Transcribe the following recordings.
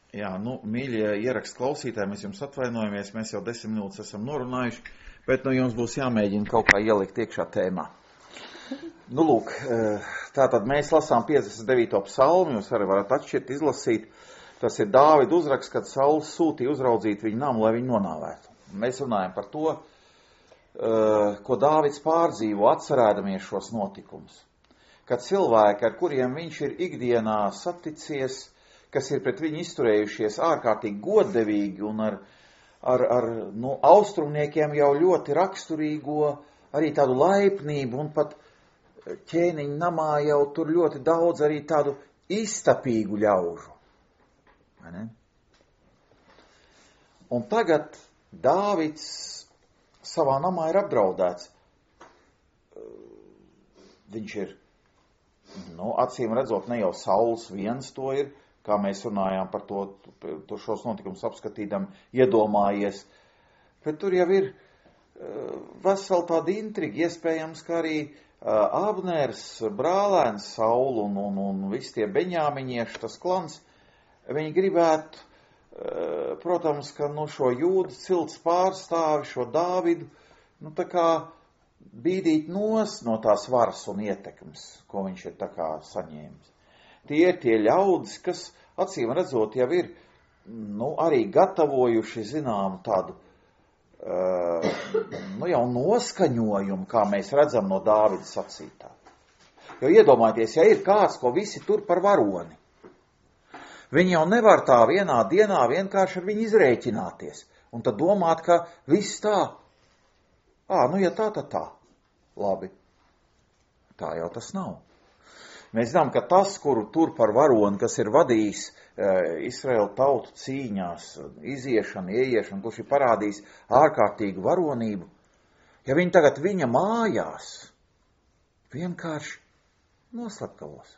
Jā, mīļie ierakstu klausītāji, mēs jums atvainojamies, mēs jau 10 minūtes esam norunājuši, bet jums būs jāmēģina kaut kā ielikt iekšā tēmā. Lūk, tātad mēs lasām 59. psalmu, jūs arī varat atšķirt, izlasīt. Tas ir Dāvida uzraksts, kad Sauls sūtīja uzraudzīt viņu namu, lai viņu nonāvētu. Mēs runājam par to, ko Dāvids pārdzīvo, atcerēdamies šos notikumus. Kad cilvēki, ar kuriem viņš ir ikdienā saticies, kas ir pret viņu izturējušies ārkārtīgi goddevīgi un ar austrumniekiem jau ļoti raksturīgo, arī tādu laipnību un pat ķēniņu namā jau tur ļoti daudz arī tādu iztapīgu ļaužu. Vai ne? Un tagad Dāvids savā namā ir apdraudēts. Viņš ir, acīm redzot, ne jau Sauls viens to ir, kā mēs runājām par to šos notikumus apskatīdam, iedomājies. Bet tur jau ir vesela tāda intriga, iespējams, ka arī Abners, brālēns Saulu un visi tie beņāmiņieši, tas klans, viņi gribētu, protams, ka šo jūdu cilts pārstāvi, šo Dāvidu, tā kā bīdīt nos no tās varas un ietekmes, ko viņš ir tā kā saņēmis. Tie ir tie ļaudis, kas, acīm redzot, jau ir, arī gatavojuši, zinām, tādu, jau noskaņojumu, kā mēs redzam no Dāvida sacītā. Jo iedomājieties, ja ir kāds, ko visi tur par varoni, viņi jau nevar tā vienā dienā vienkārši ar viņu izrēķināties. Un tad domāt, ka viss tā. Ja tā, tad tā. Labi. Tā jau tas nav. Mēs zinām, ka tas, kuru tur par varoni, kas ir vadījis Izraēlu tautu cīņās, iziešanu, ieiešanu, kurš ir parādījis ārkārtīgu varonību, ja viņi tagad viņa mājās vienkārši noslepkavos.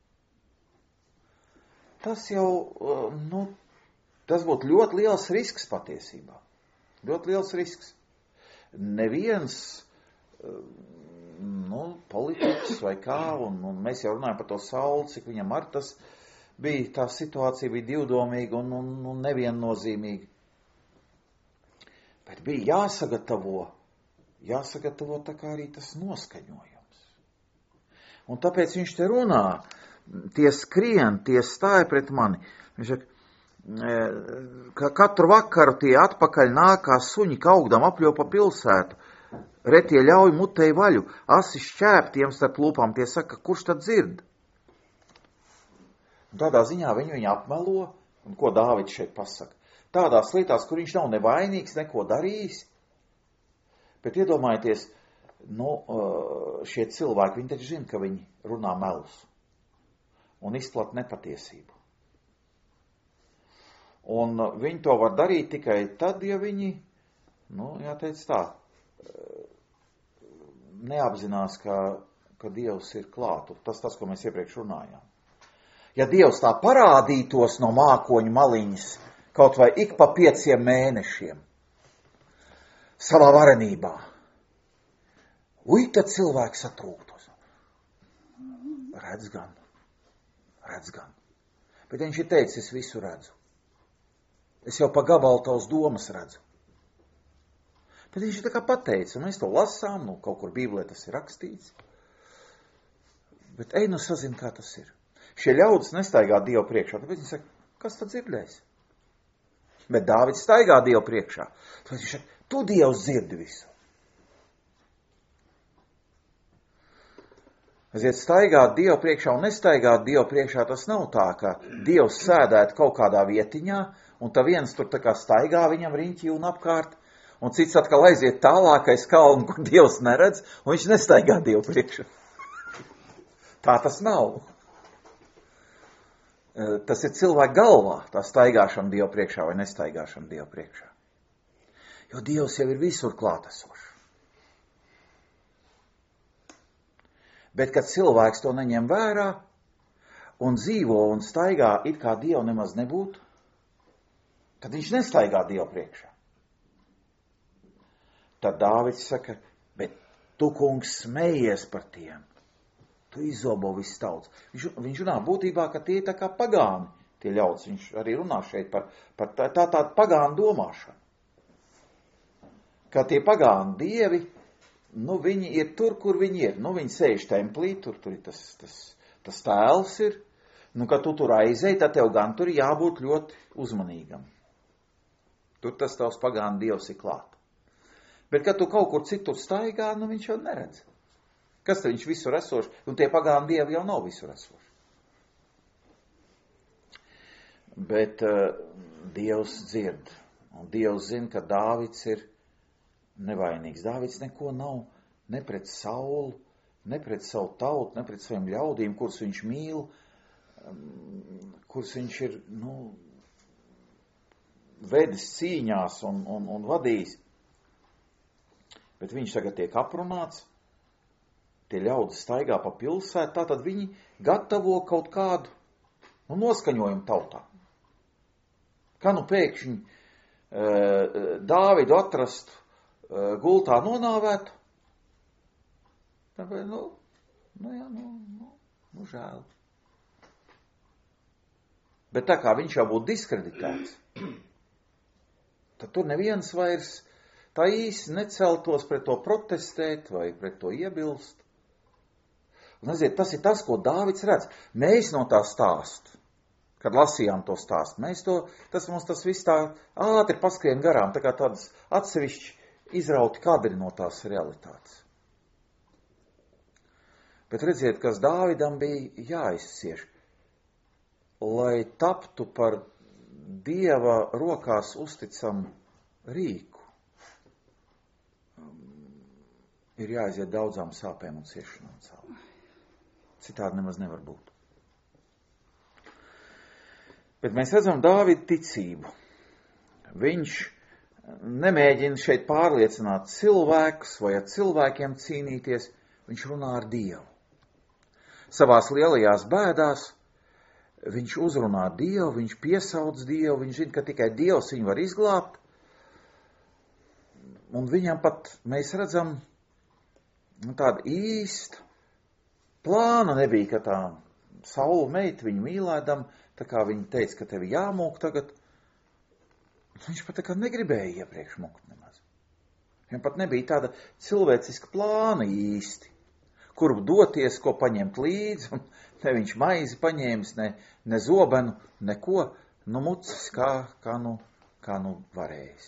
Tas jau, tas būtu ļoti liels risks patiesībā. Ļoti liels risks. Neviens, politiķis vai kā, un mēs jau runājam par to Saulu, cik viņam ar tas bija, tā situācija bija divdomīga un neviennozīmīga. Bet bija jāsagatavo tā kā arī tas noskaņojums. Un tāpēc viņš te runā, tie skrien, tie stāja pret mani. Viņš saka, ka katru vakaru tie atpakaļ nāk kā suņi kaugdam apļopa pilsētu. Retie ļauj mutei vaļu, asi šķēptiem starp lūpām, tie saka, kurš tad dzird? Un tādā ziņā viņu apmelo, un ko Dāvids šeit pasaka? Tādās lietās, kur viņš nav nevainīgs, neko darījis. Bet iedomājieties, šie cilvēki, viņi taču zina, ka viņi runā melus un izplat nepatiesību. Un viņi to var darīt tikai tad, ja viņi, jāteic tā, neapzinās, ka Dievs ir klāt. Tas, ko mēs iepriekš runājām. Ja Dievs tā parādītos no mākoņu maliņas, kaut vai ik pa 5 mēnešiem, savā varenībā, tad cilvēks satrūktos. Redz gan. Bet viņš ir teicis, es visu redzu. Es jau pa gabalu tavas domas redzu. Bet viņš ir tā kā pateicis, un mēs to lasām, kaut kur Bībelē tas ir rakstīts. Bet sazin, kā tas ir. Šie ļaudis nestaigā Dievu priekšā, tāpēc viņš saka, kas tad dzirdēs? Bet Dāvids staigā Dievu priekšā. Tāpēc viņš saka, tu Dievs dzirdi visu. Staigāt Dievu priekšā un nestaigāt Dievu priekšā, tas nav tā, ka Dievs sēdētu kaut kādā vietiņā, un tā viens tur tā kā staigā viņam riņķī un apkārt, un cits atkal aiziet tālākais kalnu, kur Dievs neredz, un viņš nestaigā Dievu priekšā. Tā tas nav. Tas ir cilvēka galvā, tā staigāšana Dievu priekšā vai nestaigāšana Dievu priekšā. Jo Dievs jau ir visur klātesošs. Bet, kad cilvēks to neņem vērā un dzīvo un staigā, it kā Dievu nemaz nebūtu, tad viņš nestaigā Dievu priekšā. Tad Dāvids saka, bet tu, kungs, smējies par tiem. Tu izzobo visu tauts. Viņš runā būtībā, ka tie ir tā kā pagāni, tie ļaudis. Viņš arī runā šeit par tādu pagānu domāšanu. Kā tie pagānu dievi, nu, viņi ir tur, kur viņi ir. Nu, viņi sēž templī, tur ir tas tēls ir. Nu, kad tu tur aizēji, tad tev gan tur jābūt ļoti uzmanīgam. Tur tas tavs pagānu dievs ir klāt. Bet, kad tu kaut kur citur staigā, nu, viņš jau neredz. Kas tad viņš visur esoši? Un tie pagānu dievi jau nav visur esoši. Bet Dievs dzird. Un Dievs zina, ka Dāvids ir nevainīgs. Dāvids neko nav ne pret Saulu, ne pret savu tautu, ne pret saviem ļaudīm, kurus viņš mīl, kurus viņš ir, nu, vedis cīņās un vadījis. Bet viņš tagad tiek aprunāts, tie ļaudis staigā pa pilsētu, tātad viņi gatavo kaut kādu noskaņojumu tautā. Kā nu pēkšņi Dāvidu atrastu gultā nonāvētu? Tāpēc, žēl. Bet tā kā viņš jau būtu diskreditēts, tad tur neviens vairs tā īsti neceltos pret to protestēt vai pret to iebilst. Un, redziet, tas ir tas, ko Dāvids redz. Mēs no tā stāstu, kad lasījām to stāstu, mums tas viss tā ātri paskrien garām, tā kā tādas atsevišķi izrauti kadri no tās realitātes. Bet redziet, kas Dāvidam bija jāizcieš, lai taptu par Dieva rokās uzticam rīku, ir jāiziet daudzām sāpēm un ciešanām cauri. Citādi nemaz nevar būt. Bet mēs redzam Dāvida ticību. Viņš nemēģina šeit pārliecināt cilvēkus vai ar cilvēkiem cīnīties, viņš runā ar Dievu. Savās lielajās bēdās viņš uzrunā Dievu, viņš piesauc Dievu, viņš zina, ka tikai Dievs viņu var izglābt. Un viņam pat, mēs redzam, tāda īsta plāna nebija, ka tā Saula meita viņu mīlēdam, tā kā viņa teica, ka tevi jāmūk tagad. Viņš pat tā kā negribēja iepriekš mukt nemaz. Viņam pat nebija tāda cilvēciska plāna īsti, kur doties, ko paņemt līdzi, un ne viņš maizi paņēmis, ne zobenu, neko, nu mucis, kā nu varējis.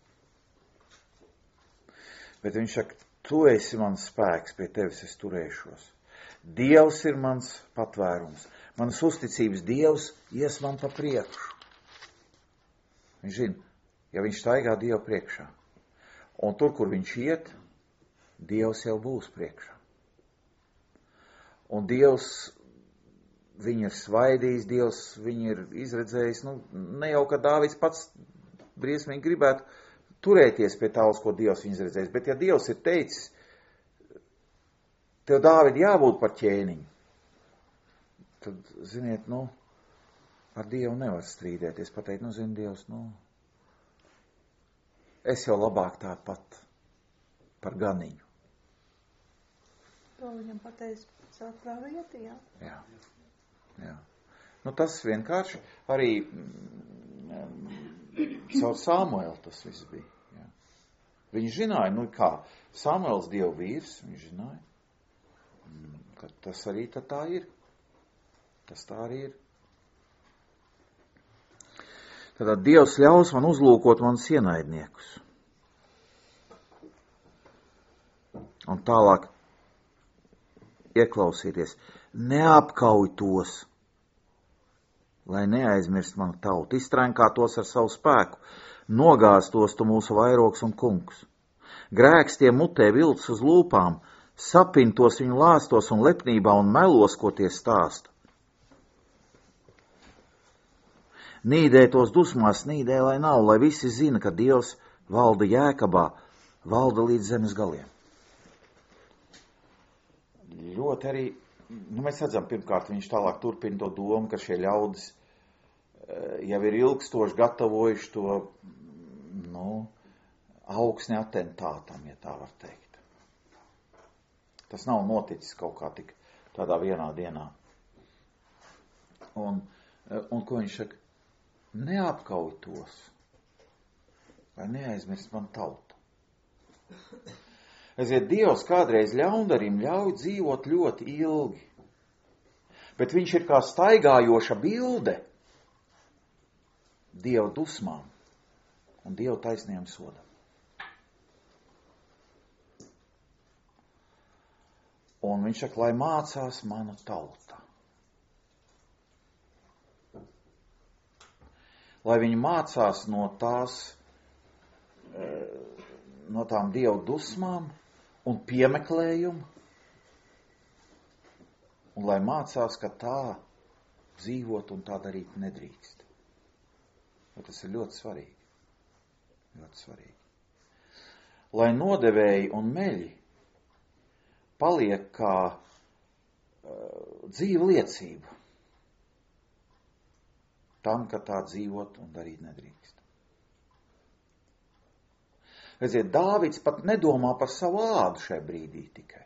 Bet viņš saka, tu esi mans spēks, pie tevis es turēšos. Dievs ir mans patvērums. Manas uzticības Dievs ies man pa priekšu. Viņš zina, ja viņš staigā Dievu priekšā. Un tur, kur viņš iet, Dievs jau būs priekšā. Un Dievs viņu ir svaidījis, Dievs viņu ir izredzējis. Nu, ne jau, ka Dāvids pats briesmīgi gribētu turēties pie tā, uz ko Dievs viņu izredzējis. Bet ja Dievs ir teicis, tev Dāvidi jābūt par ķēniņu, tad, ziniet, ar Dievu nevar strīdēties. Pateikt, zini, Dievs, es jau labāk tāpat par ganiņu. To viņam pateicis saprā vietī, jā? Jā. Tas vienkārši arī caur Samuelu tas viss bija. Jā. Viņš zināja, kā Samuels Dieva vīrs, viņš zināja, ka tas arī tā ir. Tas tā arī ir. Tātad Dievs ļaus man uzlūkot manus ienaidniekus. Un tālāk ieklausieties, neapkauj tos, lai neaizmirst manu tautu, iztrenkā tos ar savu spēku, nogāz tos tu mūsu vairogs un kungs. Grēks tie mutē vilts uz lūpām, sapin tos viņu lāstos un lepnībā un melos, ko tie stāsta. Nīdē tos dusmās, nīdē, lai nav, lai visi zina, ka Dievs valda Jēkabā, valda līdz zemes galiem. Ļoti arī, mēs redzam, pirmkārt, viņš tālāk turpina to domu, ka šie ļaudis jau ir ilgstoši gatavojuši to, augsni atentātam, ja tā var teikt. Tas nav noticis kaut kā tik tādā vienā dienā. Un Un ko viņš saka? Neapkauj tos, lai neaizmirst man tautu. Dievs kādreiz ļaundarim ļauj dzīvot ļoti ilgi, bet viņš ir kā staigājoša bilde Dieva dusmām un Dieva taisniem sodam. Un viņš saka, lai mācās mana tauta. Lai viņi mācās no tām Dieva dusmām un piemeklējumu, un lai mācās, ka tā dzīvot un tā darīt nedrīkst. Jo tas ir ļoti svarīgi. Ļoti svarīgi. Lai nodevēji un meļi paliek kā dzīva liecība tam, ka tā dzīvot un darīt nedrīkst. Dāvids pat nedomā par savu ādu šai brīdī tikai.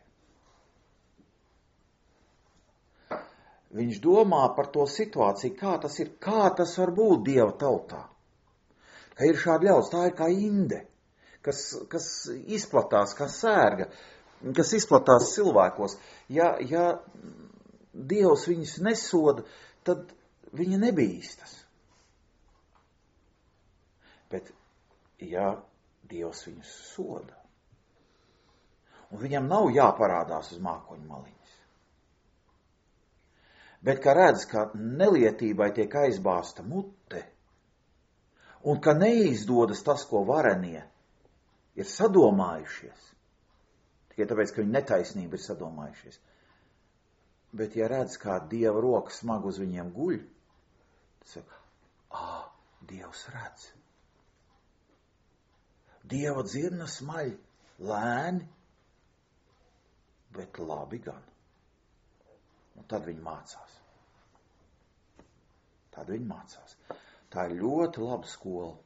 Viņš domā par to situāciju, kā tas var būt Dieva tautā. Ka ir šādi ļaudis, tā ir kā inde, kas izplatās, kā sērga, kas izplatās cilvēkos. Ja Dievs viņus nesoda, tad viņi nebīstas. Bet, ja Dievs viņus soda, un viņam nav jāparādās uz mākoņu maliņas, bet ka redz, ka nelietībai tiek aizbāzta mute, un ka neizdodas tas, ko varenie ir sadomājušies, tikai tāpēc, ka viņi netaisnība ir sadomājušies, bet ja redz, kā Dieva roka smag uz viņiem guļ, tad saka, Dievs redz. Dieva dzirna smaļ, lēni, bet labi gan. Un tad viņi mācās. Tā ir ļoti laba skola.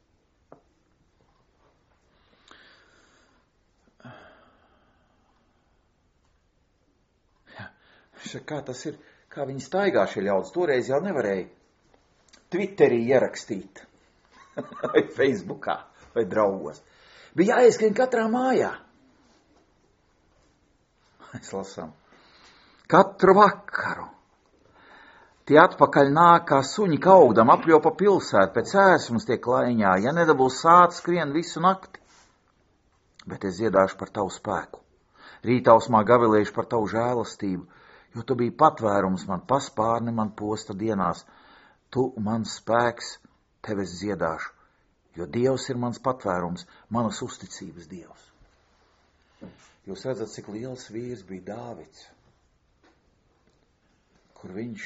Kā tas ir, kā viņi staigā šie ļaudis. Toreiz jau nevarēja Twitterī ierakstīt, vai Facebookā, vai draugos. Bija jāieskrien katrā mājā. Mēs lasām. Katru vakaru. Tie atpakaļ nāk kā suņi kaugdam, apļopa pilsētu, pēc ēsums tiek laiņā. Ja nedabūs sāc, skrien visu nakti. Bet es dziedāšu par tavu spēku. Rītausmā gavilēšu par tavu žēlastību. Jo tu biji patvērums man paspārni, man posta dienās. Tu, mans spēks, tev es dziedāšu, jo Dievs ir mans patvērums, manas uzticības Dievs. Jūs redzat, cik liels vīrs bija Dāvids, kur viņš,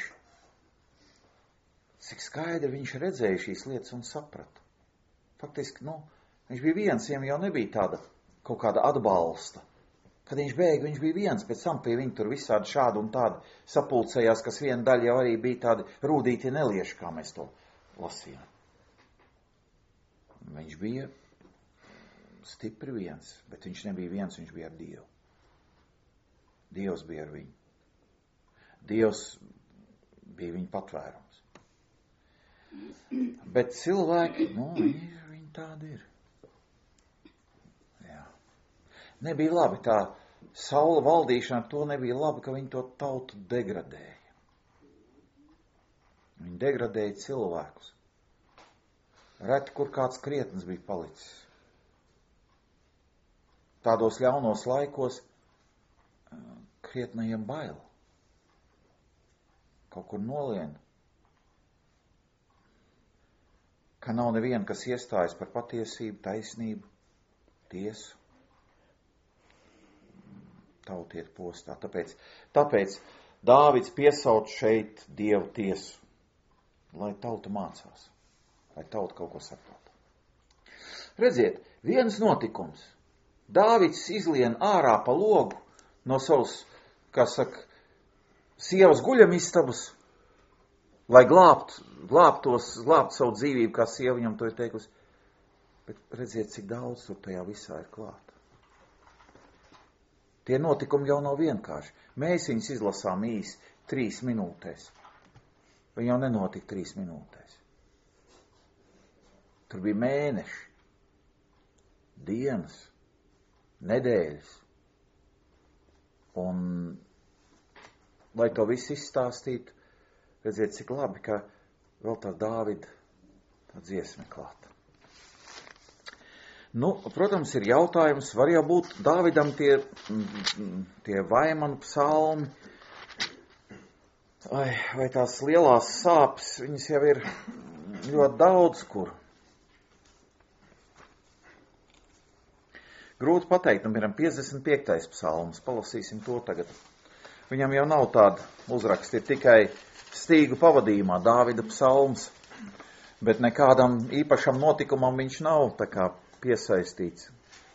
cik skaidri viņš redzēja šīs lietas un saprata. Faktiski, viņš bija viens, viņam jau nebija tāda kaut kāda atbalsta. Kad viņš bēga, viņš bija viens, pēc tam pie viņa tur visādi šādi un tādi sapulcējās, kas viena daļa jau arī bija tādi rūdīti nelieši, kā mēs to lasījām. Viņš bija stipri viens, bet viņš nebija viens, viņš bija ar Dievu. Dievs bija ar viņu. Dievs bija viņa patvērums. Bet cilvēki, viņi tādi ir. Nebija labi, tā Saula valdīšana, to nebija labi, ka viņi to tautu degradēja. Viņi degradēja cilvēkus. Reti, kur kāds krietns bija palicis. Tādos ļaunos laikos krietnajiem bail. Kaut kur nolien. Ka nav neviena, kas iestājas par patiesību, taisnību, tiesu. Tauta iet postā. Tāpēc Dāvids piesauc šeit Dievu tiesu, lai tauta mācās, lai tauta kaut ko saprot. Redziet, viens notikums. Dāvids izlien ārā pa logu no savas, sievas guļamistabas, lai glābtu savu dzīvību, kā sieva viņam to ir teikusi. Bet redziet, cik daudz tur tajā visā ir klāt. Tie notikumi jau nav vienkārši. Mēs viņus izlasām īsi 3 minūtēs. Viņa jau nenotika 3 minūtēs. Tur bija mēneši, dienas, nedēļas. Un, lai to visu izstāstītu, redziet, cik labi, ka vēl tā Dāvida tā dziesme klāta. Nu, protams, ir jautājums, var jau būt Dāvidam tie vaimanu psalmi, vai tās lielās sāpes, viņas jau ir ļoti daudz kur. Grūti pateikt, piemēram, 55. psalms, palasīsim to tagad. Viņam jau nav tāda uzraksta, ir tikai stīgu pavadījumā Dāvida psalms, bet nekādam īpašam notikumam viņš nav tā kā piesaistīts.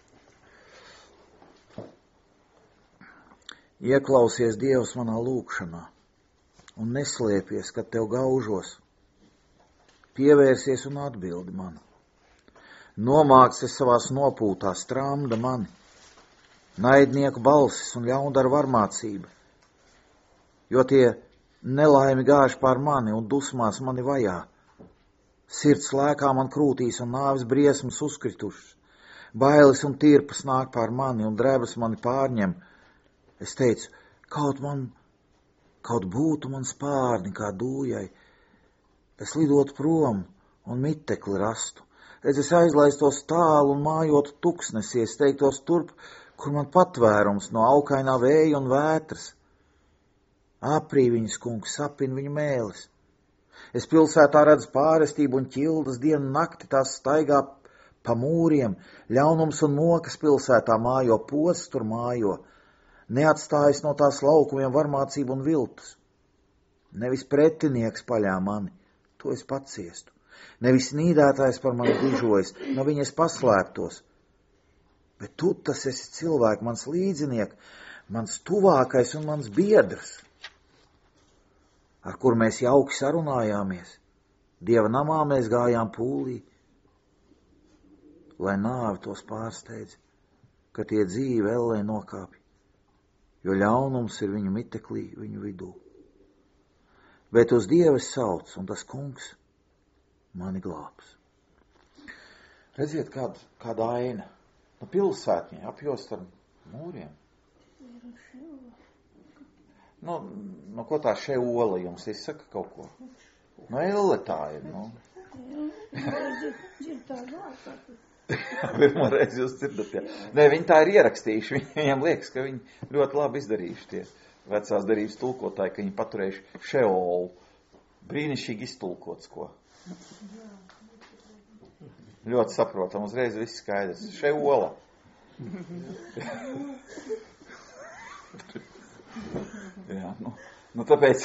Ieklausies Dievs manā lūgšanā un neslēpies, kad tev gaužos. Pievērsies un atbildi man. Nomāksies savās nopūtās, tramda mani. Naidnieku balsis un ļaundara varmācība, jo tie nelaimi gāž pār mani un dusmās mani vajā. Sirds lēkā man krūtīs un nāves briesmas uzkritušas. Bailes un tirpas nāk pār mani un drebas mani pārņem. Es teicu, kaut būtu man spārni kā dūjai. Es lidotu prom un mitekli rastu. Redz, es aizlaistos tālu un mājotu tuksnesī, es teiktos turp, kur man patvērums no aukainā vēja un vētras. Aprī viņas kungs, sapina viņu mēlis. Es pilsētā redzu pārestību un ķildas dienu nakti, tās staigā pa mūriem, ļaunums un mokas pilsētā mājo, posts tur mājo, neatstājas no tās laukumiem varmācību un viltus. Nevis pretinieks paļā mani, to es paciestu. Nevis nīdētājs par mani dižojas, no viņas paslēptos. Bet tu tas esi cilvēks, mans līdzinieks, mans tuvākais un mans biedrs, ar kur mēs jauki sarunājāmies. Dieva namā mēs gājām pūlī, lai nāve tos pārsteidz, ka tie dzīve ellē nokāpj, jo ļaunums ir viņu miteklī, viņu vidū. Bet uz Dievu es sauc, un tas kungs mani glābs. Redziet, kāda aina. Nu, pilsētņi apjost ar mūriem. Nu, ko tā Šeola jums izsaka kaut ko? Nu, Elle tā ir, nu. Pirmo reizi jūs dzirdat, jā. Nē, viņi tā ir ierakstījuši. Viņam liekas, ka viņi ļoti labi izdarījuši tie vecās darības tulkotāji, ka viņi paturējuši Šeolu. Brīnišķīgi iztulkots, ko. Ļoti saprotam, uzreiz viss skaidrs. Šeola. Jā, nu tāpēc,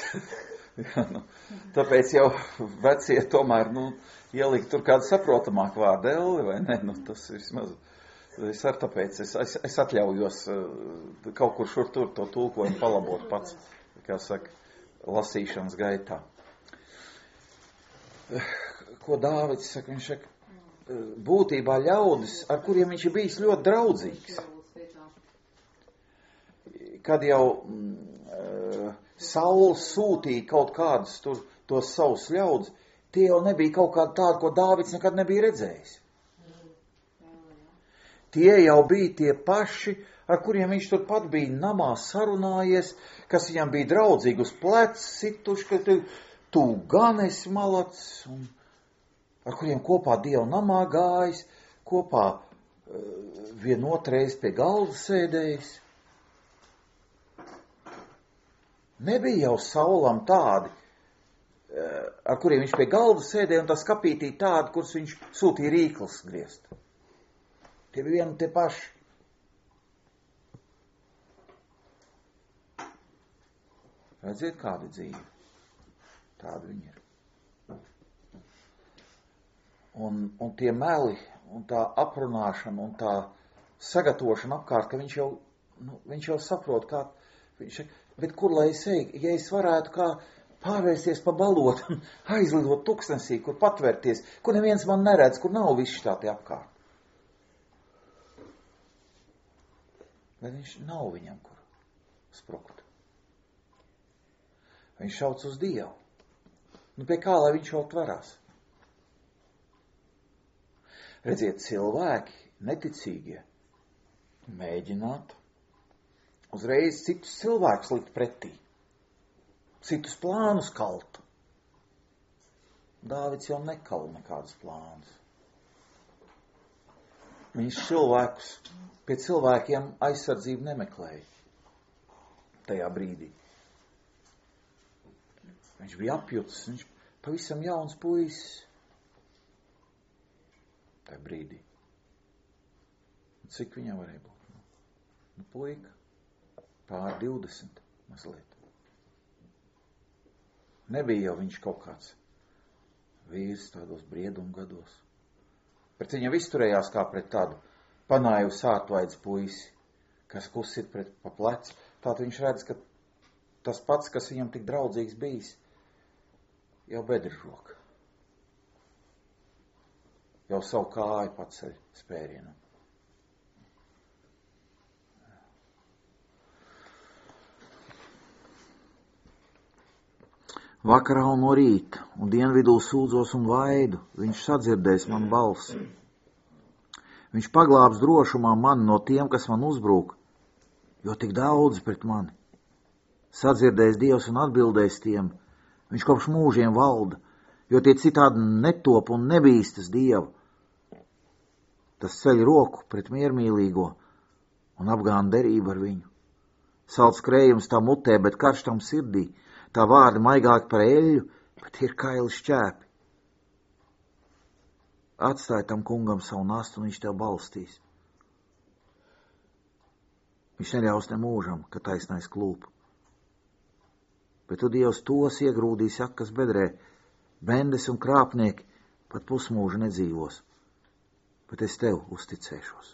tāpēc jau vecie tomēr, ielikt tur kādu saprotamāku vārdu Elle, vai ne? Tas vismaz, es atļaujos kaut kur šur tur to tulkojumu palabot pats, kā saka, lasīšanas gaitā. Ko Dāvids saka? Viņš saka, būtībā ļaudis, ar kuriem viņš ir bijis ļoti draudzīgs. Kad jau Sauls sūtīja kaut kādus tur tos savus ļaudis, tie jau nebija kaut kādi tādi, ko Dāvids nekad nebija redzējis. Tie jau bija tie paši, ar kuriem viņš turpat bija namā sarunājies, kas viņam bija draudzīgi uz pleca situši, ka tu gan esi malacis, un ar kuriem kopā Dieva namā gājis, kopā vienotreiz pie galda sēdējis. Nebija jau Saulam tādi, ar kuriem viņš pie galda sēdēja, un tā skapītī tādi, kurus viņš sūtīja rīklas griezt. Tie bija vieni tie paši. Redziet, kāda dzīve. Tāda viņa ir. Un tie meli, un tā aprunāšana, un tā sagatavošana apkārt, ka viņš jau saprot, kā bet kur lai es eju, ja es varētu kā pārvērsties pa balotu un aizlidot tuksnesī, kur patvērties, kur neviens man neredz, kur nav viss štāti apkārt. Bet viņš nav viņam kur sprukt. Viņš šauc uz Dievu. Nu, pie kā, lai viņš vēl tverās? Redziet, cilvēki, neticīgie, mēģināt uzreiz citus cilvēkus likt pretī, citus plānus kaltu. Dāvids jau nekala nekādus plānus. Viņš pie cilvēkiem aizsardzību nemeklēja tajā brīdī. Viņš bija apjucis, viņš pavisam jauns puisis tajā brīdī. Cik viņam varēja būt? Nu, puika, pār 20 mazliet. Nebija jau viņš kaut kāds vīrs tādos briedumu gados. Pret viņam izturējās kā pret tādu panāju sātvaidz puisi, kas kusit pret pa plec. Tātad viņš redz, ka tas pats, kas viņam tik draudzīgs bijis, jau bedržoka. Jau savu kāju paceļ spērienam. Vakarā un no rīta, un dienvidū sūdzos un vaidu, viņš sadzirdēs man balsi. Viņš paglābs drošumā mani no tiem, kas man uzbrūk, jo tik daudz pret mani. Sadzirdēs Dievs un atbildēs tiem, viņš kopš mūžiem valda, jo tie citādi netop un nebīstas Dievu. Tas ceļ roku pret miermīlīgo un apgāna derību ar viņu. Salds krējums tā mutē, bet karš tam sirdī. Tā vārdi maigāki par eļļu, bet ir kaili šķēpi. Atstāj tam kungam savu nastu, un viņš tev balstīs. Viņš neļaus ne mūžam, ka taisnais klūp. Bet tu, Dievs, tos iegrūdīs akas bedrē, bendes un krāpnieki pat pusmūžu nedzīvos, bet es tev uzticēšos.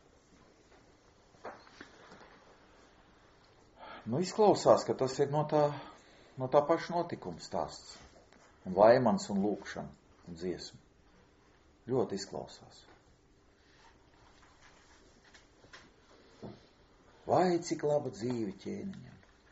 Nu, izklausās, ka tas ir no tā paša notikuma stāsts. Un laimans un lūkšana un dziesma. Ļoti izklausās. Vai cik laba dzīve ķēniņam.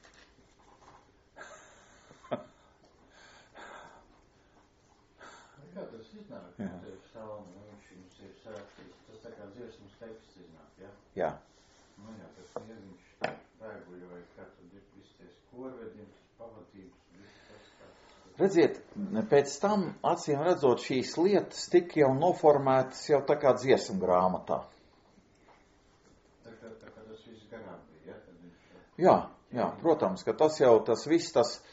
Kā tas iznāk? Tev salmu, viņš ir sāktis. Tas tā kā dziesmas teksts iznāk, ja? Jā. Nu jā, tas mieziņš vēguļoja, kā tad ir viss ties korvedījums, pavadības, viss tas kā. Redziet, pēc tam, acīm redzot, šīs lietas tika jau noformētas jau tā kā dziesmu grāmatā. Tā kā tas viss garām bija, ja? Jā, protams, ka tas viss,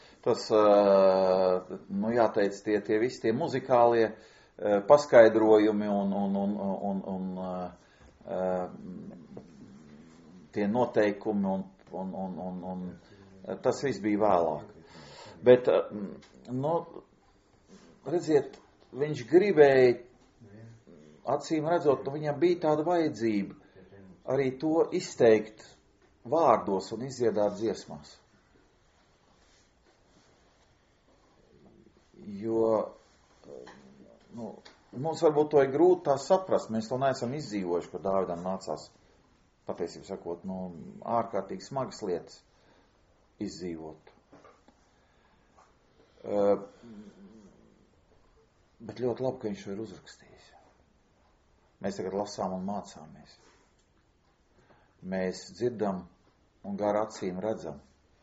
nu jāteic, tie visi tie muzikālie paskaidrojumi un tie noteikumi un tas viss bija vēlāk. Bet, nu, redziet, viņš gribēja, acīm redzot, nu, viņam bija tāda vajadzība arī to izteikt vārdos un izdziedāt dziesmās. Jo, nu, mums varbūt to ir grūti tā saprast, mēs to neesam izdzīvojuši, ka Dāvidam nācās, patiesībā sakot, nu, ārkārtīgi smagas lietas izdzīvot. Bet ļoti labi, ka viņš to ir uzrakstījis. Mēs tagad lasām un mācāmies. Mēs dzirdam un gar acīm redzam.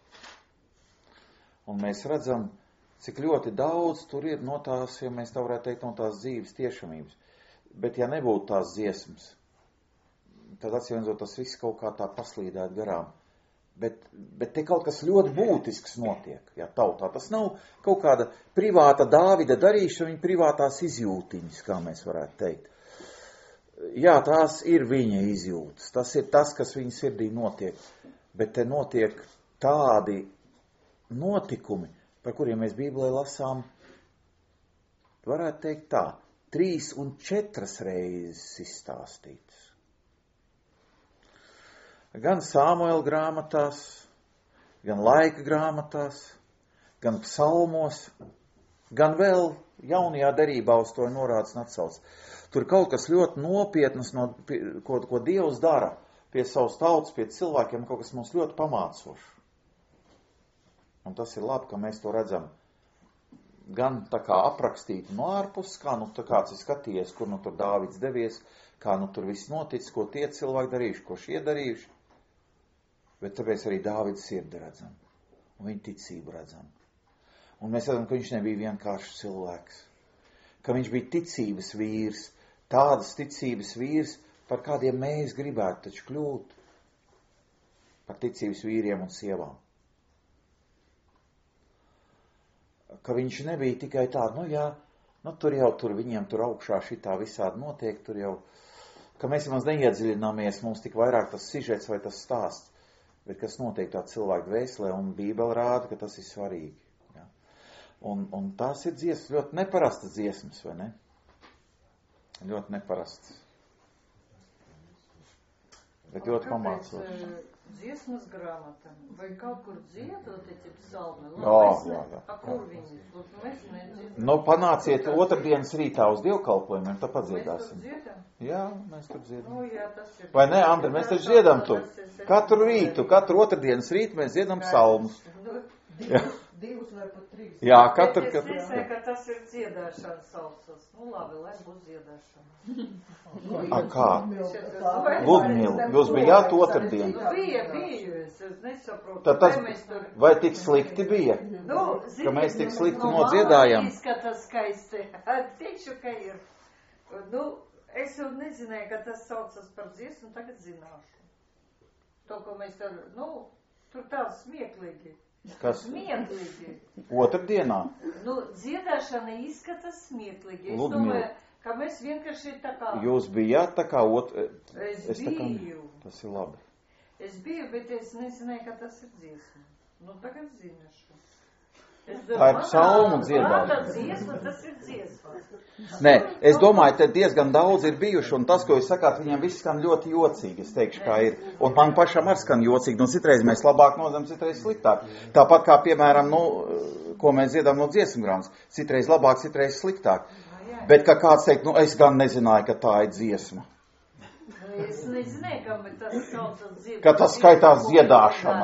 Un mēs redzam, cik ļoti daudz tur ir no tās, ja mēs tā varētu teikt, no tās dzīves tiešamības. Bet ja nebūtu tās dziesmas, tad acīm redzot, tas viss kaut kā tā paslīdētu garām. Bet te kaut kas ļoti būtisks notiek, ja tautā. Tas nav kaut kāda privāta Dāvida darīšana, viņa privātās izjūtiņas, kā mēs varētu teikt. Jā, tās ir viņa izjūtas, tas ir tas, kas viņa sirdī notiek. Bet te notiek tādi notikumi, par kuriem mēs Bībelē lasām, varētu teikt tā, 3 un 4 reizes izstāstītas. Gan Samuela grāmatās, gan laika grāmatās, gan psalmos, gan vēl jaunajā derībā uz to ir norāds un atsauc. Tur kaut kas ļoti nopietnas, ko Dievs dara pie savas tautas, pie cilvēkiem, kaut kas mums ļoti pamācošs. Un tas ir labi, ka mēs to redzam gan tā kā aprakstīti no ārpus, kā tā kāds ir skatījies, kur tur Dāvids devies, kā tur viss noticis, ko tie cilvēki darījuši, ko šie darījuši. Bet tāpēc arī Dāvids sirdi redzam, un viņa ticību redzam. Un mēs redzam, ka viņš nebija vienkārši cilvēks, ka viņš bija ticības vīrs, tādas ticības vīrs, par kādiem mēs gribētu taču kļūt, par ticības vīriem un sievām. Ka viņš nebija tikai tāda, tur viņiem tur augšā šitā visādi notiek, tur jau, ka mēs maz neiedziļināmies, mums tik vairāk tas sižets vai tas stāsts, bet kas notiek tā cilvēku dvēselē, un Bībele rāda, ka tas ir svarīgi. Ja? Un tās ir dziesmas, ļoti neparastas dziesmas, vai ne? Ļoti neparastas. Bet ļoti pamācoši. Dziesmas grāmata, vai kaut kur dziedot, ja psalmi? Jā. A kur viņi? Mēs nedziedam. Nu, panāciet otrdienas rītā uz dievkalpojumiem, tad padziedāsim. Mēs tur dziedam? Jā, mēs tur dziedam. Nu, jā, tas ir. Vai ne, Andri, mēs taču dziedam tur. Katru rītu, katru otrdienas rītu mēs dziedam psalmus. Divus vai pat trīs. Jā, katru. Bet es nezinu, ka tas ir dziedāšana saucas. Nu, labi, lai būs dziedāšana. A, kā? Ludmila, jūs bijāt otrdien. Nu, biju, es nesaprotu. Tad vai tik slikti bija? Nu, ka mēs tik slikti nodziedājām? Nu, izskatās skaisti. Teikšu, ka ir. Nu, es jau nezināju, ka tas saucas par dziesmu, tagad zināšu. To, ko mēs tur, tur tāds smieklīgi. Kas? Smieklīgi. Otrdienā? Nu, dziedāšana izskatās smieklīgi. Es Ludmila. domāju, ka mēs vienkārši tā kā... Jūs bijāt tā kā Es biju. Tas ir labi. Es biju, bet es nezināju, ka tas ir dziesma. Nu, tagad zināšu. Tā ir psalmu dziedāšana. Tā dziesma, tas ir dziesma. Nē, es domāju, te diezgan daudz ir bijuši, un tas, ko jūs sakāt, viņiem viss skan ļoti jocīgi, es teikšu, kā ir. Un man pašam arī skan jocīgi, citreiz mēs labāk nozam, citreiz sliktāk. Tāpat kā, piemēram, ko mēs dziedam no dziesmu grāmatas, citreiz labāk, citreiz sliktāk. Bet, kā kāds teikt, es gan nezināju, ka tā ir dziesma. Es nezināju, ka tas saucas dziedāšana. Ka tas skaitās dziedāšana.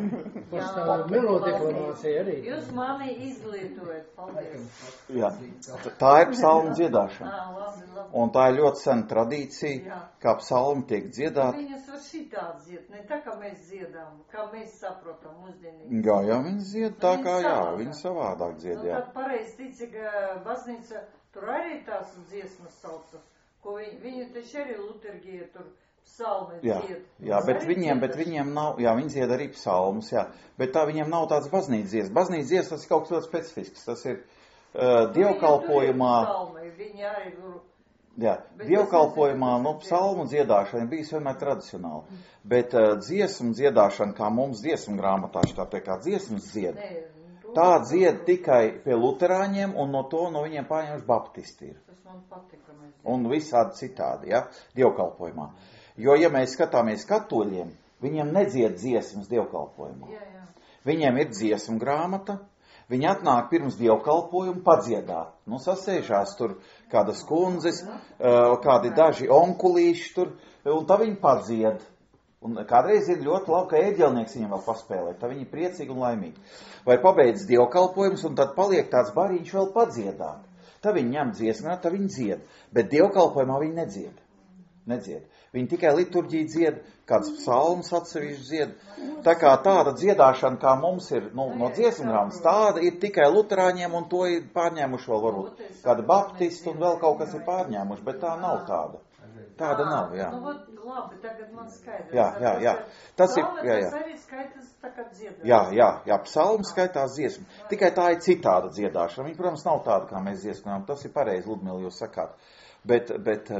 Jūs mani izglītojat, paldies. Jā, tā ir psalmu dziedāšana. Labi. Un tā ir ļoti sena tradīcija, kā psalmi tiek dziedāti. Viņas var šitā dzied, ne tā, kā mēs dziedām, kā mēs saprotam mūsdienīgi. Jā, viņas dzied tā kā, viņas savādāk dzied, jā. Tad pareizi ticīga baznīca, tur arī tās dziesmas saucas, ko viņi taču arī liturgija tur psalmi dzied. Jā, bet viņiem nav, viņi dzied arī psalmus, bet tā viņiem nav tāds baznīcas dziesmas. Baznīcas dziesmas tas ir kaut kas ļoti specifisks, tas ir dievkalpojumā. Viņi arī tur. Jā, dievkalpojumā, psalmu dziedāšana bijis vienmēr tradicionāli, bet dziesmu dziedāšana, kā mums dziesmu grāmatā, tā kā dziesmas dzied, tā dzied tikai pie luterāņiem, un no viņiem pārņemši baptisti ir. Tas man patika. Un visādi citādi, dievkalpojumā. Jo, ja mēs skatāmies katoļiem, viņiem nedzied dziesmas dievkalpojumā. Jā. Viņiem ir dziesmu grāmata, viņi atnāk pirms dievkalpojumu padziedāt. Sasēžās tur kādas kundzes, kādi daži onkulīši tur, un tā viņi padzied. Un kādreiz ir ļoti labi, ka ēģelnieks viņam vēl paspēlē, tā viņi priecīgi un laimīgi. Vai pabeidz dievkalpojumus, un tad paliek tāds bariņš vēl padziedāt. Tad viņi ņem dziesmā, tad viņi dzied. Bet dievkalpojumā viņi nedzied. Viņi tikai liturģiju dzied, kāds psalms atsevišķi dzied. Tā kā tāda dziedāšana, kā mums ir no dziesmu grāmatas, tāda ir tikai luterāņiem, un to ir pārņēmuši vēl varbūt kādi baptisti, un vēl kaut kas ir pārņēmuši, bet tā nav tāda. Tāda nav, jā. Labi, tagad man skaidrs. Jā. Tas ir, Tas arī skaitās tā kā dziedāšana. Jā, psalms skaitās dziesma. Tikai tā ir citāda dziedāšana. Viņa, protams, nav tāda, kā mēs dziesmām. Tas ir pareizi, Ludmila, jūs sakāt. Bet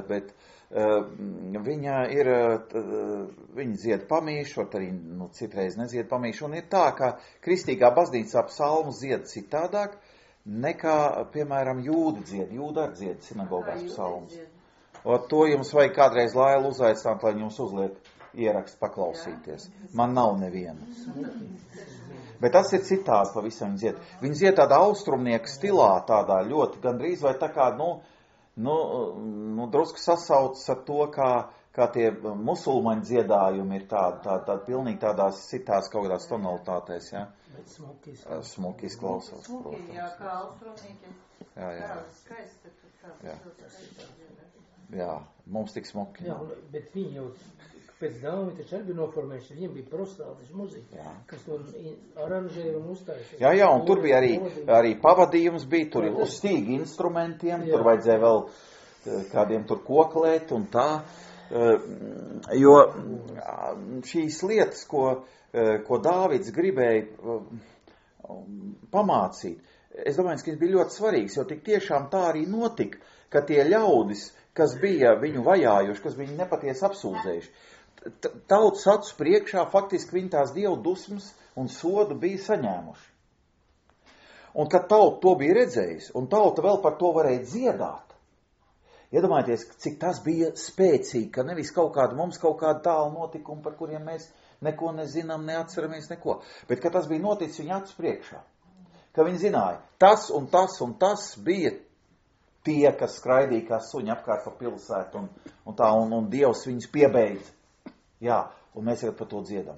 viņa ir, viņa dzied pamīšu, arī, citreiz nedzied pamīšu. Un ir tā, ka kristīgā baznīcā psalmus dzied citādāk, nekā, piemēram, jūdi dzied. Jūdi arī dzied sinagogās psalmus. To jums vajag kādreiz Lailu uzaicināt, lai jums uzliek ierakstu paklausīties. Man nav nevienas. Bet tas ir citādi pavisam viņi dzied. Viņi dzied tādā austrumnieku stilā, tādā ļoti gandrīz vai tā kā, drusku sasaucas ar to, kā kā tie musulmaņu dziedājumi ir tādi pilnīgi tādās citās kaut kādās tonalitātēs, jā. Bet Smuki izklausās, Smuki, protams. jā, kā austrumīgi. Jā. Skaisti, Jā. Jā, mums tik smuki. Jā, bet viņi jau pēc Dāvida taču arī bija noformējuši, viņiem bija prostātiša muzika, kas to aranžēja un uztaisīja. Jā, un tur bija arī pavadījums bija, tur uz stīgi instrumentiem, tur vajadzēja vēl kādiem tur koklēt un tā, jo šīs lietas, ko Dāvids gribēja pamācīt, es domāju, ka tas bija ļoti svarīgs, jo tik tiešām tā arī notika, ka tie ļaudis, kas bija viņu vajājuši, kas viņu nepatiesi apsūdzējuši, tautas acu priekšā faktiski viņi tās dievu dusmas un sodu bija saņēmuši. Un kad tauta to bija redzējusi, un tauta vēl par to varēja dziedāt, iedomājieties, cik tas bija spēcīgi, ka nevis mums kaut kāda tāla notikuma, par kuriem mēs neko nezinām, neatceramies neko, bet ka tas bija noticis viņa acu priekšā. Ka viņi zināja, tas un tas bija tie, kas skraidīja kā suņi apkārt pa pilsētu un Dievs viņus piebeidza. Jā, un mēs tagad par to dziedam.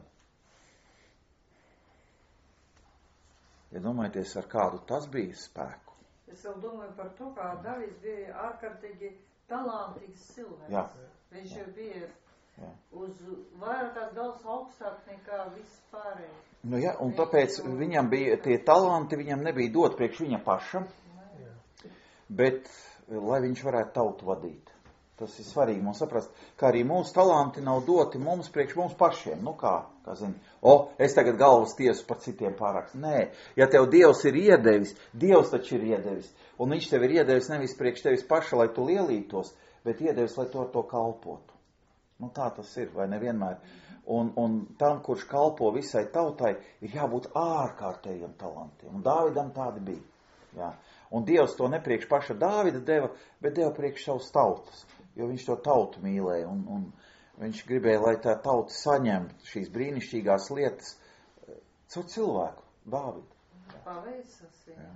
Ja domājieties, ar kādu tas bija spēku. Es vēl domāju par to, kā Davids bija ārkārtīgi talantīgs cilvēks. Jā. Viņš jau bija uz vairākās daudz augstāk nekā viss pārējais. Nu jā, un tāpēc viņam bija tie talanti, viņam nebija dot priekš viņa paša, bet lai viņš varētu tautu vadīt. Tas ir svarīgi mums saprast, ka arī mūsu talanti nav doti mums priekš mums pašiem. Nu kā zini, es tagad galvas tiesu par citiem pārāk. Nē, ja tev Dievs ir iedevis, Dievs taču ir iedevis, un viņš tev ir iedevis nevis priekš tevis paša, lai tu lielītos, bet iedevis, lai tu ar to kalpotu. Nu tā tas ir, vai nevienmēr. Un tam, kurš kalpo visai tautai, ir jābūt ārkārtējiem talantiem. Un Dāvidam tādi bija. Jā. Un Dievs to nepriekš paša Dāvida deva, bet deva priekš savus tautas. Jo viņš to tautu mīlēja, un viņš gribēja, lai tā tauta saņemtu šīs brīnišķīgās lietas caur cilvēku, Dāvidu. Paveicas, jā.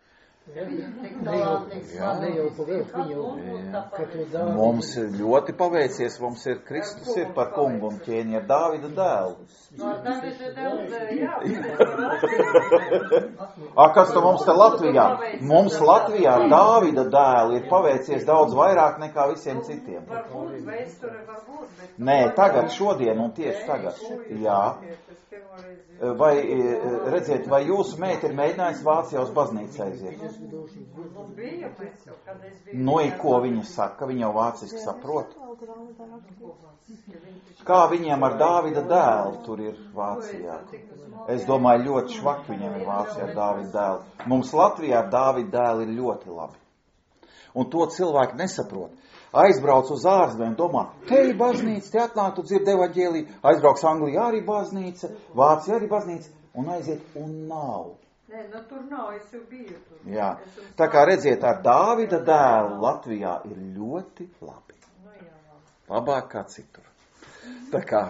Mums ļoti paveicies, mums ir Kristus ir par kungu un ķēni ar Dāvida dēlu. Kas to mums te Latvijā? Mums Latvijā ar Dāvida dēlu ir paveicies daudz vairāk nekā visiem citiem. Nē, tagad, šodien un tieši tagad. Jā. Vai, redziet, vai jūsu meita ir mēģinājusi Vācijā uz baznīcu aiziet? Nu, ko viņa saka? Viņa jau vāciski saprot. Kā viņiem ar Dāvida dēlu tur ir Vācijā? Es domāju, ļoti švaki viņiem ir Vācijā ar Dāvida dēlu. Mums Latvijā ar Dāvida dēlu ir ļoti labi. Un to cilvēki nesaprot. Aizbrauc uz ārzemēm, domā, te ir baznīca, te atnāk, tu dzirdi evaņģēliju, aizbrauc Anglijā arī baznīca, Vācijā arī baznīca, un aiziet, un nav. Nē, nu tur nav, es jau biju tur. Jā, tā kā redziet, ar Dāvida dēlu Latvijā ir ļoti labi. Nu jā, labāk kā citur. Tā kā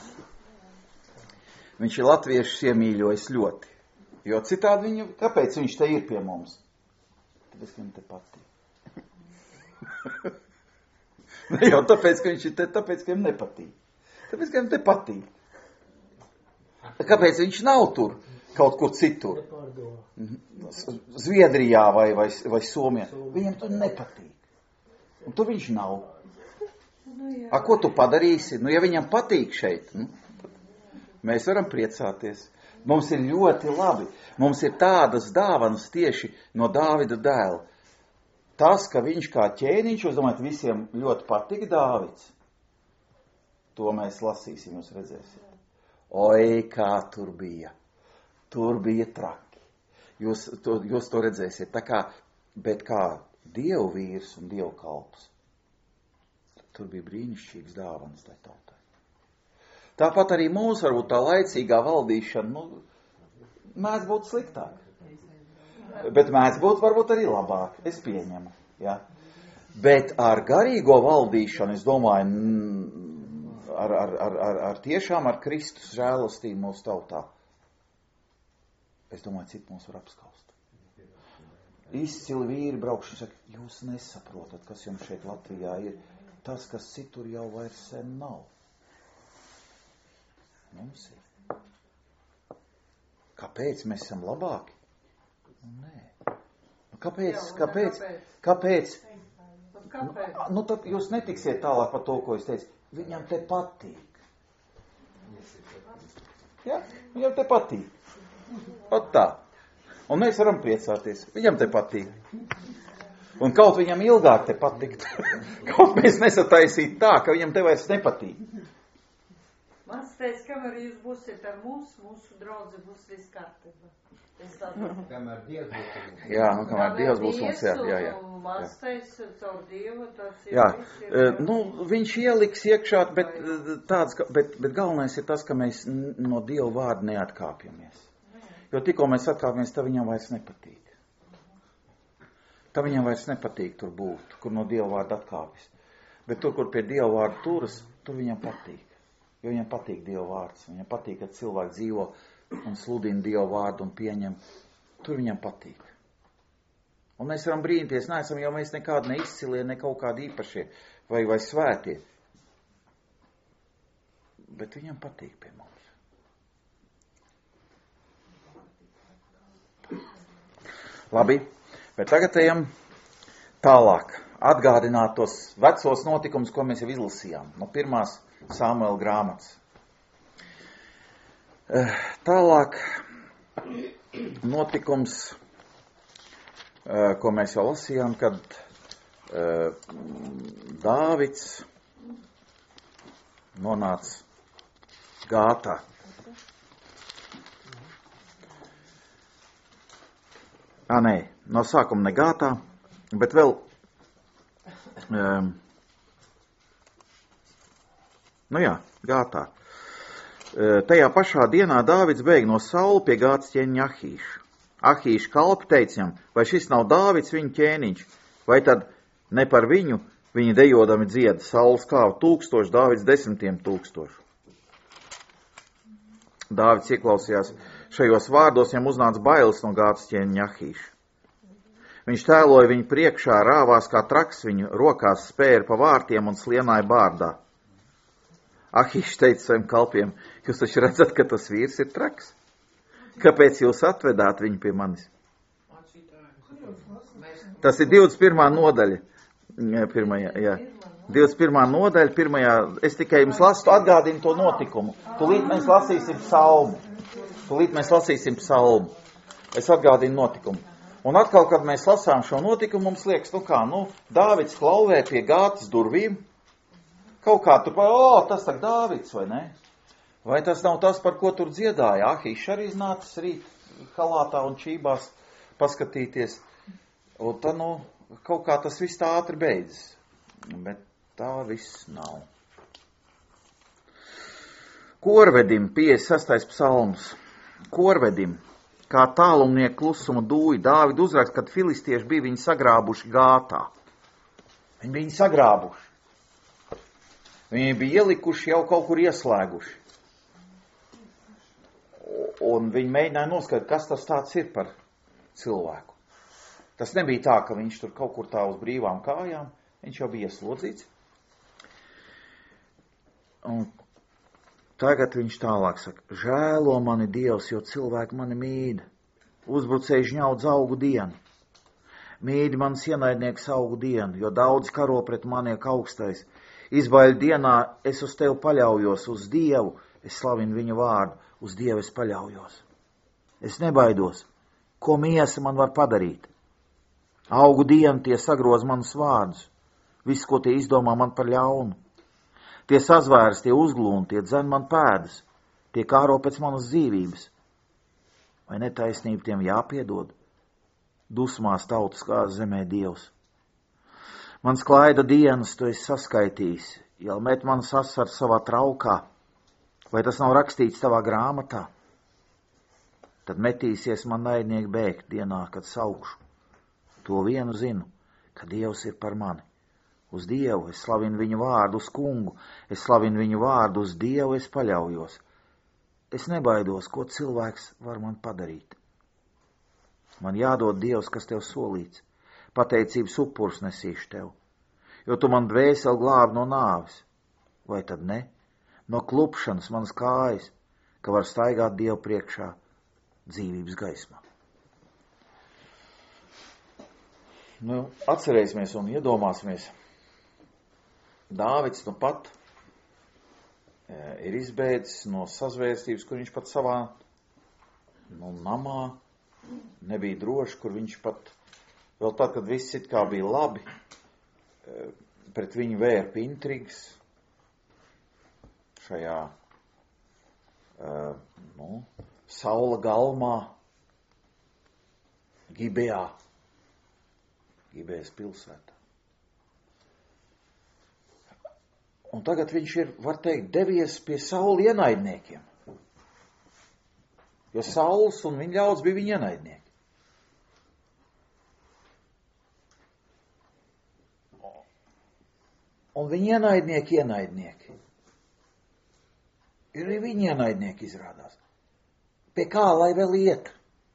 viņš ir latviešus iemīļojis ļoti, jo citādi kāpēc viņš te ir pie mums? Tāpēc, ka viņam te patīk. Ne jau tāpēc, ka viņš ir te, tāpēc, ka viņam nepatīk. Tāpēc, ka viņam te patīk. Kāpēc viņš nav tur, kaut kur citur? Zviedrijā vai Somijā. Viņam tur nepatīk. Un tur viņš nav. Ko tu padarīsi? Ja viņam patīk šeit, mēs varam priecāties. Mums ir ļoti labi. Mums ir tādas dāvanas tieši no Dāvida dēla. Tas, ka viņš kā ķēniņš, es domāju, visiem ļoti patika Dāvids. To mēs lasīsim, jūs redzēsiet. Oi, kā tur bija. Tur bija traki. Jūs to redzēsiet. Tā kā, bet kā Dievu vīrs un Dievu kalps. Tur bija brīnišķīgs dāvanas tai tautai. Tāpat arī mūsu varbūt tā laicīgā valdīšana, mēdz būt sliktāk. Bet mēdz būt varbūt arī labāk, es pieņemu. Ja? Bet ar garīgo valdīšanu, es domāju, tiešām ar Kristus žēlastību mūsu tautā, es domāju, cik mūs var apskaust. Izcili vīri braukšana saka, jūs nesaprotat, kas jums šeit Latvijā ir. tas, kas citur jau vairs sen nav. Mums ir. Kāpēc mēs esam labāki? Nē. Kāpēc? Nu, tad jūs netiksiet tālāk par to, ko es teicu. Viņam te patīk. Ja? Viņam te patīk. Ot tā. Un mēs varam priecāties. Viņam te patīk. Un kaut viņam ilgāk te patikt. Kaut mēs nesataisīt tā, ka viņam te vairs nepatīk. Mans teica, kamēr jūs būsiet ar mūsu draudzi būs viss kārtībā. Kamēr Dievs būs mums. Jā, kamēr Dievs būs mums, jā. Mans teica, caur Dievu tas ir jā. viss. Nu, viņš ieliks iekšā, bet galvenais ir tas, ka mēs no Dieva vārda neatkāpjamies. Jo tikko mēs atkāpjamies, tad viņam vairs nepatīk. Tā viņam vairs nepatīk tur būt, kur no Dieva vārda atkāpjas. Bet tur, kur pie Dieva vārda turas, tur viņam patīk. Jo viņam patīk Dieva vārds. Viņam patīk, ka cilvēki dzīvo un sludina Dieva vārdu un pieņem. Tur viņam patīk. Un mēs varam brīnīties, neesam jau mēs nekādi neizcilie, ne kaut kādi īpašie vai svētie. Bet viņam patīk pie mums. Labi, bet tagad ejam tālāk. Atgādināt tos vecos notikumus, ko mēs jau izlasījām. No pirmās Samuela grāmatas. Tālāk notikums, ko mēs jau lasījām, kad Dāvids nonāca Gātā. Nē, no sākuma ne Gātā, bet vēl Gātā. Tajā pašā dienā Dāvids bēg no Saula pie Gātas ķēniņa Ahīša. Ahīša kalpi teica viņam, vai šis nav Dāvids viņa ķēniņš, vai tad ne par viņu viņi dejodami dzieda. Sauls kāva 1000, Dāvids 10 000. Dāvids ieklausījās šajos vārdos, viņam uznāca bailes no Gātas ķēniņa Ahīša. Viņš tēloja viņu priekšā, rāvās kā traks, viņu rokās spēra pa vārtiem un slienāja bārdā. Ahīšs teica saviem kalpiem, jūs taču redzat, ka tas vīrs ir traks? Kāpēc jūs atvedāt viņu pie manis? Tas ir 21. nodaļa. 21. nodaļa, pirmajā, es tikai jums atgādinu to notikumu. Tūlīt mēs lasīsim psalmu. Es atgādinu notikumu. Un atkal, kad mēs lasām šo notikumu, mums liekas, Dāvids klauvē pie Gātas durvīm. Kaut kā tur, tas tak Dāvids, vai ne? Vai tas nav tas, par ko tur dziedāja? Ahīšs arī iznācis rīt halātā un čībās paskatīties. Un tad, kaut kā tas viss tā ātri beidzas. Bet tā viss nav. Korvedim, 56. psalms. Korvedim, kā tālumnieku klusumu dūja, Dāvidu uzrakst, kad filistieši bija viņu sagrābuši Gātā. Viņi bija sagrābuši. Viņi bija ielikuši, jau kaut kur ieslēguši. Un viņi mēģināja noskaidrot, kas tas tāds ir par cilvēku. Tas nebija tā, ka viņš tur kaut kur tā uz brīvām kājām, viņš jau bija ieslodzīts. Un tagad viņš tālāk saka, žēlo mani Dievs, jo cilvēki mani mīd. Uzbrucēji žņaudz augu dienu. Mīdi mans ienaidnieks augu dienu, jo daudz karo pret maniek augstais. Izbaiļu dienā es uz tevi paļaujos, uz Dievu, es slavinu viņa vārdu, uz Dievu es paļaujos. Es nebaidos, ko miesa man var padarīt. Augu dienu tie sagroz manus vārdus, viss, ko tie izdomā man par ļaunu. Tie sazvēras, tie uzglūn, tie dzen man pēdas, tie kāro pēc manas dzīvības. Vai netaisnība tiem jāpiedod? Dusmās tautas kā zemē Dievs. Mans klaida dienas tu esi saskaitījis, jau met manas asars savā traukā, vai tas nav rakstīts tavā grāmatā? Tad metīsies man naidnieki bēgt dienā, kad saukšu. To vienu zinu, ka Dievs ir par mani. Uz Dievu es slavinu viņu vārdu, uz kungu, es slavinu viņu vārdu, uz Dievu es paļaujos. Es nebaidos, ko cilvēks var man padarīt. Man jādod Dievs, kas tev solīts. Pateicības upurs nesīšu tev, jo tu man dvēseli glābi no nāves. Vai tad ne? No klupšanas manas kājas, ka var staigāt Dievu priekšā dzīvības gaismā. Nu, atcerēsimies un iedomāsimies. Dāvids nu pat ir izbēdzis no sazvērstības, kur viņš pat savā namā nebija droši, kur viņš pat, vēl tad, kad viss it kā bija labi, pret viņu vērpa intrigas šajā Saula galmā, Gibejas pilsētā. Un tagad viņš ir, var teikt, devies pie Saula ienaidniekiem. Jo Sauls un viņa ļauds bija viņa ienaidnieki. Un viņa ienaidnieki. Ir arī viņa ienaidnieki izrādās. Pie kā lai vēl iet?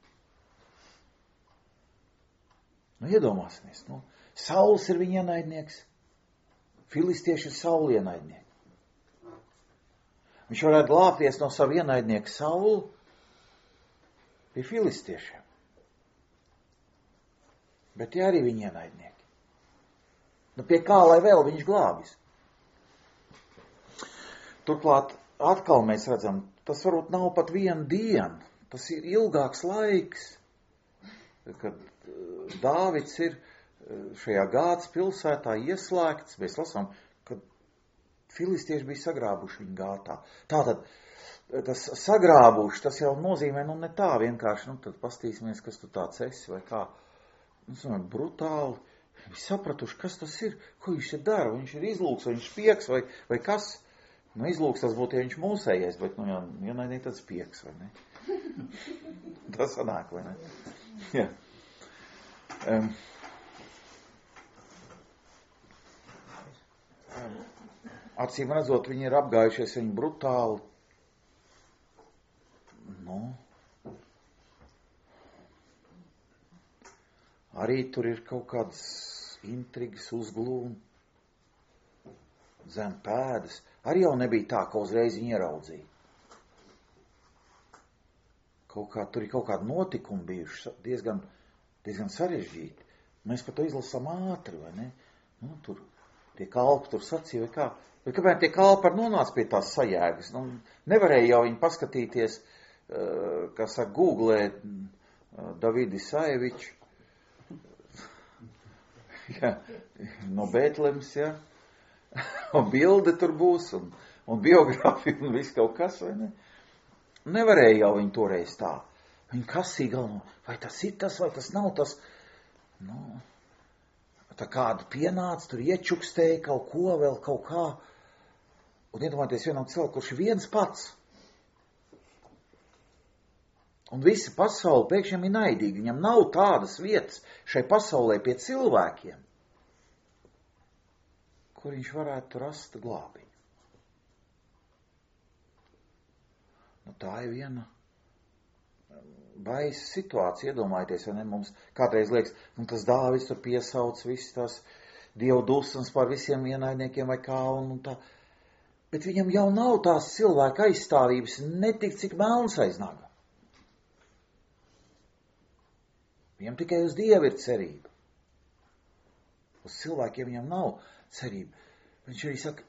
Nu, iedomāsimies, Sauls ir viņa ienaidnieks. Filistieši ir Saula ienaidnieki. Viņš varētu glābties no savu ienaidnieku Saulu pie filistiešiem. Bet tie arī viņa ienaidnieki. Nu, pie kā lai vēl viņš glābis? Turklāt atkal mēs redzam, tas varbūt nav pat viena diena, tas ir ilgāks laiks, kad Dāvids ir šajā Gātas pilsētā ieslēgts. Mēs lasām, ka filistieši bija sagrābuši viņu Gātā. Tātad, tas sagrābuši, tas jau nozīmē, ne tā vienkārši, tad pastīsimies, kas tu tāds esi vai kā. Brutāli. Viņi sapratuši, kas tas ir, ko viņš te dara, vai viņš ir izlūks, vai viņš pieks, vai kas. Izlūks tas būtu, ja viņš mūsējies, bet, ienaidnieki tāds pieks, vai ne? Tas sanāk, vai ne? Jā. Acīm redzot, viņi ir apgājušies, viņi brutāli. Arī tur ir kaut kādas intrigas, uzglūmi, zem pēdas. Arī jau nebija tā, ka uzreiz viņi ieraudzīja. Tur ir kaut kādi notikumi bijuši diezgan sarežģīti. Mēs par to izlasām ātri, vai ne? Tur tie kalpi tur sacīja, vai kā. Vai kāpēc tie kalpi nonāca pie tās sajēgas? Nevarēja jau viņi paskatīties, kā saka, googlēt Davidi Sajeviču. Jā, no Bētlemes, jā. Un bilde tur būs, un biogrāfija, un viss kaut kas, vai ne? Nevarēja jau viņi toreiz tā. Viņi kasīja galvu, vai tas ir tas, vai tas nav tas. Tā kāda pienāca, tur iečukstēja kaut ko, vēl kaut kā. Un iedomājieties vienam cilvēku, kurš ir viens pats. Un visa pasaule pēkšņi ir naidīga. Viņam nav tādas vietas šai pasaulē pie cilvēkiem, kur viņš varētu rast glābiņu. Tā ir viena baisa situācija, iedomājieties, vai ne? Mums kādreiz liekas, tas Dāvids tur piesauc viss tās Dievu dusmas par visiem ienaidniekiem vai kā, un tā. Bet viņam jau nav tās cilvēka aizstāvības netik cik melns aiz naga. Viņam tikai uz Dievu ir cerība. Uz cilvēkiem viņam nav cerība. Viņš arī saka,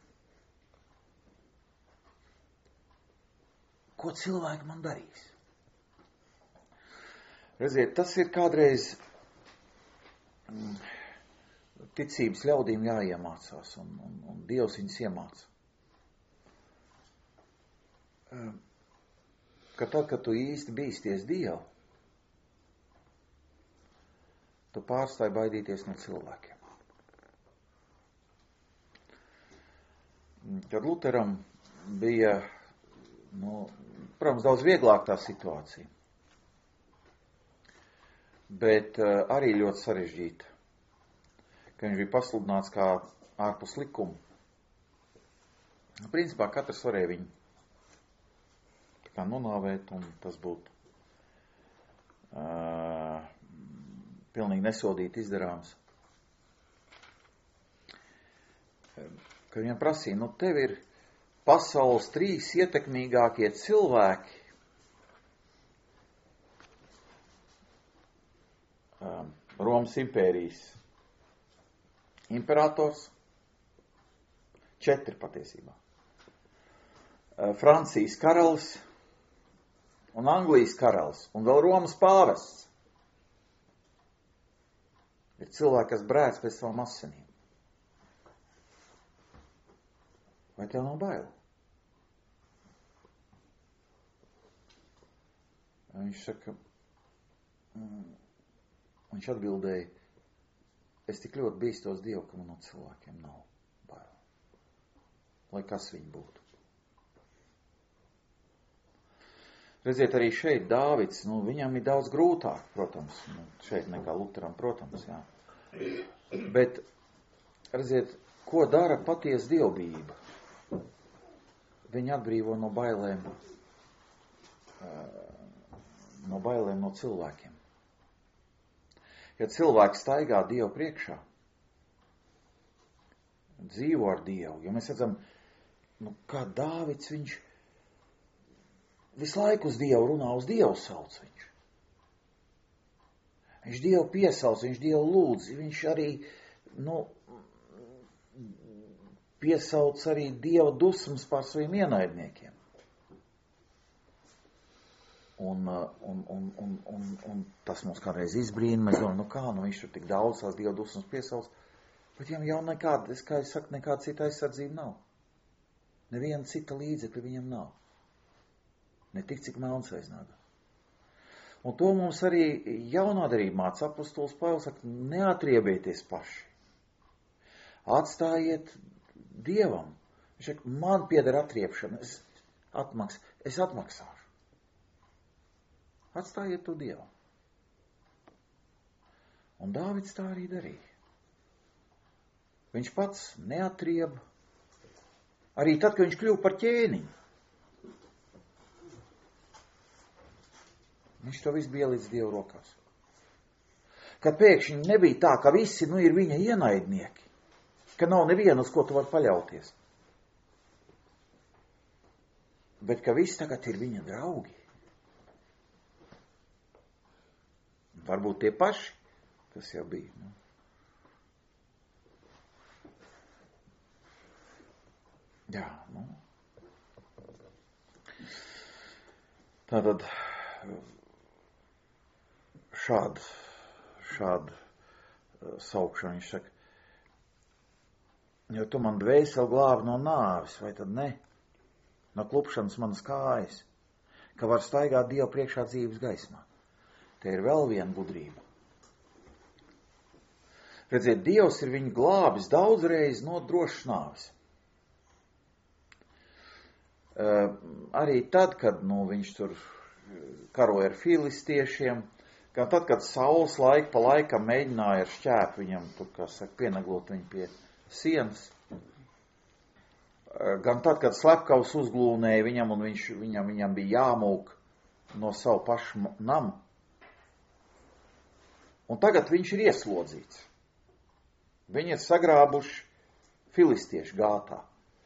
ko cilvēki man darīs? Redziet, tas ir kādreiz ticības ļaudīm jāiemācās, un Dievs viņus iemāca. Ka tad, kad tu īsti bīsties Dievu, tu pārstāji baidīties no cilvēkiem. Kad Luteram bija, protams, daudz vieglāk tā situācija, bet arī ļoti sarežģīta, ka viņš bija pasludināts kā ārpus likumu. Principā katrs varēja viņu tā kā nonāvēt, un tas būtu pilnīgi nesodīti izdarāms. ka viņam prasīja, tev ir pasaules 3 ietekmīgākie cilvēki. Romas impērijas imperators, 4 patiesībā. Francijas karalis un Anglijas karalis un vēl Romas pāvests. Ir cilvēki, kas brēc pēc savām asinīm. Vai tev nav bail? Viņš saka, viņš atbildēja, es tik ļoti bīstos Dievu, ka man no cilvēkiem nav bail. Lai kas viņi būtu. Redziet, arī šeit Dāvids, viņam ir daudz grūtāk, protams, šeit nekā Luteram, protams, jā. Bet, redziet, ko dara patiesa dievbijība? Viņa atbrīvo no bailēm no cilvēkiem. Ja cilvēks staigā Dievu priekšā, dzīvo ar Dievu, ja mēs redzam, kā Dāvids, viņš visu laiku uz Dievu runā, uz Dievu sauc viņš. Viņš Dievu piesauc, viņš Dievu lūdz, viņš arī, piesauc arī Dieva dusmas pār saviem ienaidniekiem. Un tas mums kādreiz izbrīna, mēs domājam, viņš tur tik daudz tās Dieva dusmas piesauc, bet viņam jau nekāda, kā es saku, nekāda cita aizsardzība nav. Neviena cita līdzekļa viņam nav. Ne tik, cik melns aiznaga. Un to mums arī jaunā darība māca. Apostols Pāvils saka, neatriebieties paši. Atstājiet Dievam. Viņš saka, man pieder atriebšana, es atmaksāšu. Atstājiet to Dievam. Un Dāvids tā arī darīja. Viņš pats neatrieb, arī tad, kad viņš kļuva par ķēniņu. Viņš to visu bija līdz Dievu rokās. Kad pēkšņi nebija tā, ka visi ir viņa ienaidnieki, ka nav neviena, uz ko tu var paļauties. Bet ka visi tagad ir viņa draugi. Varbūt tie paši, kas jau bija. Jā, Tātad šādu saukšanu viņš saka, jo tu man dvēseli glābi no nāves, vai tad ne? No klupšanas manas kājas, ka var staigāt Dievu priekšā dzīves gaismā. Te ir vēl viena gudrība. Redziet, Dievs ir viņu glābis daudzreiz no drošas nāves. Arī tad, kad viņš tur karoja ar filistiešiem, gan tad, kad Sauls laiku pa laikam mēģināja ar šķēpu viņam, tur, kā saka, pieneglot viņu pie sienas, gan tad, kad slepkavs uzglūnēja viņam un viņam bija jāmūk no savu pašu namu. Un tagad viņš ir ieslodzīts. Viņi ir sagrābuši filistiešu gātā,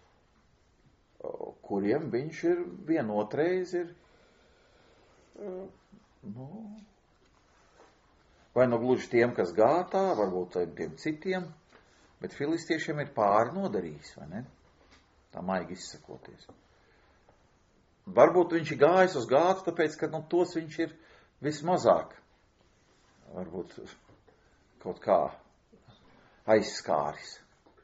kuriem viņš ir vienotreiz vai gluži tiem, kas gātā, varbūt tiem citiem, bet filistiešiem ir pāri nodarījis, vai ne? Tā maigi izsakoties. Varbūt viņš ir gājis uz gātu, tāpēc, ka tos viņš ir vismazāk, varbūt kaut kā aizskāris.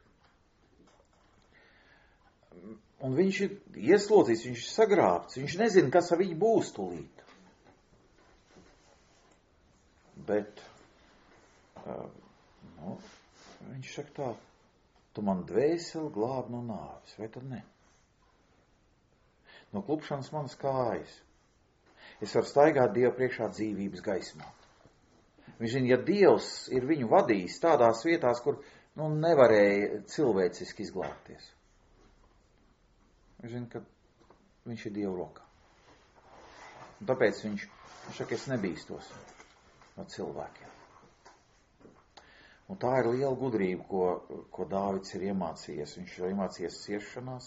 Un viņš ir ieslodzīts, viņš ir sagrābts, viņš nezina, kas ar viņu būs tūlīt. Bet viņš saka tā, tu man dvēseli glābi no nāves, vai tad ne? No klupšanas manas kājas. Es varu staigāt Dievu priekšā dzīvības gaismā. Viņš zina, ja Dievs ir viņu vadījis tādās vietās, kur nevarēja cilvēciski izglābties. Viņš zina, ka viņš ir Dieva rokā. Un tāpēc viņš saka, es nebīstos no cilvēkiem. Un tā ir liela gudrība, ko Dāvids ir iemācījies. Viņš ir iemācījies ciešanās.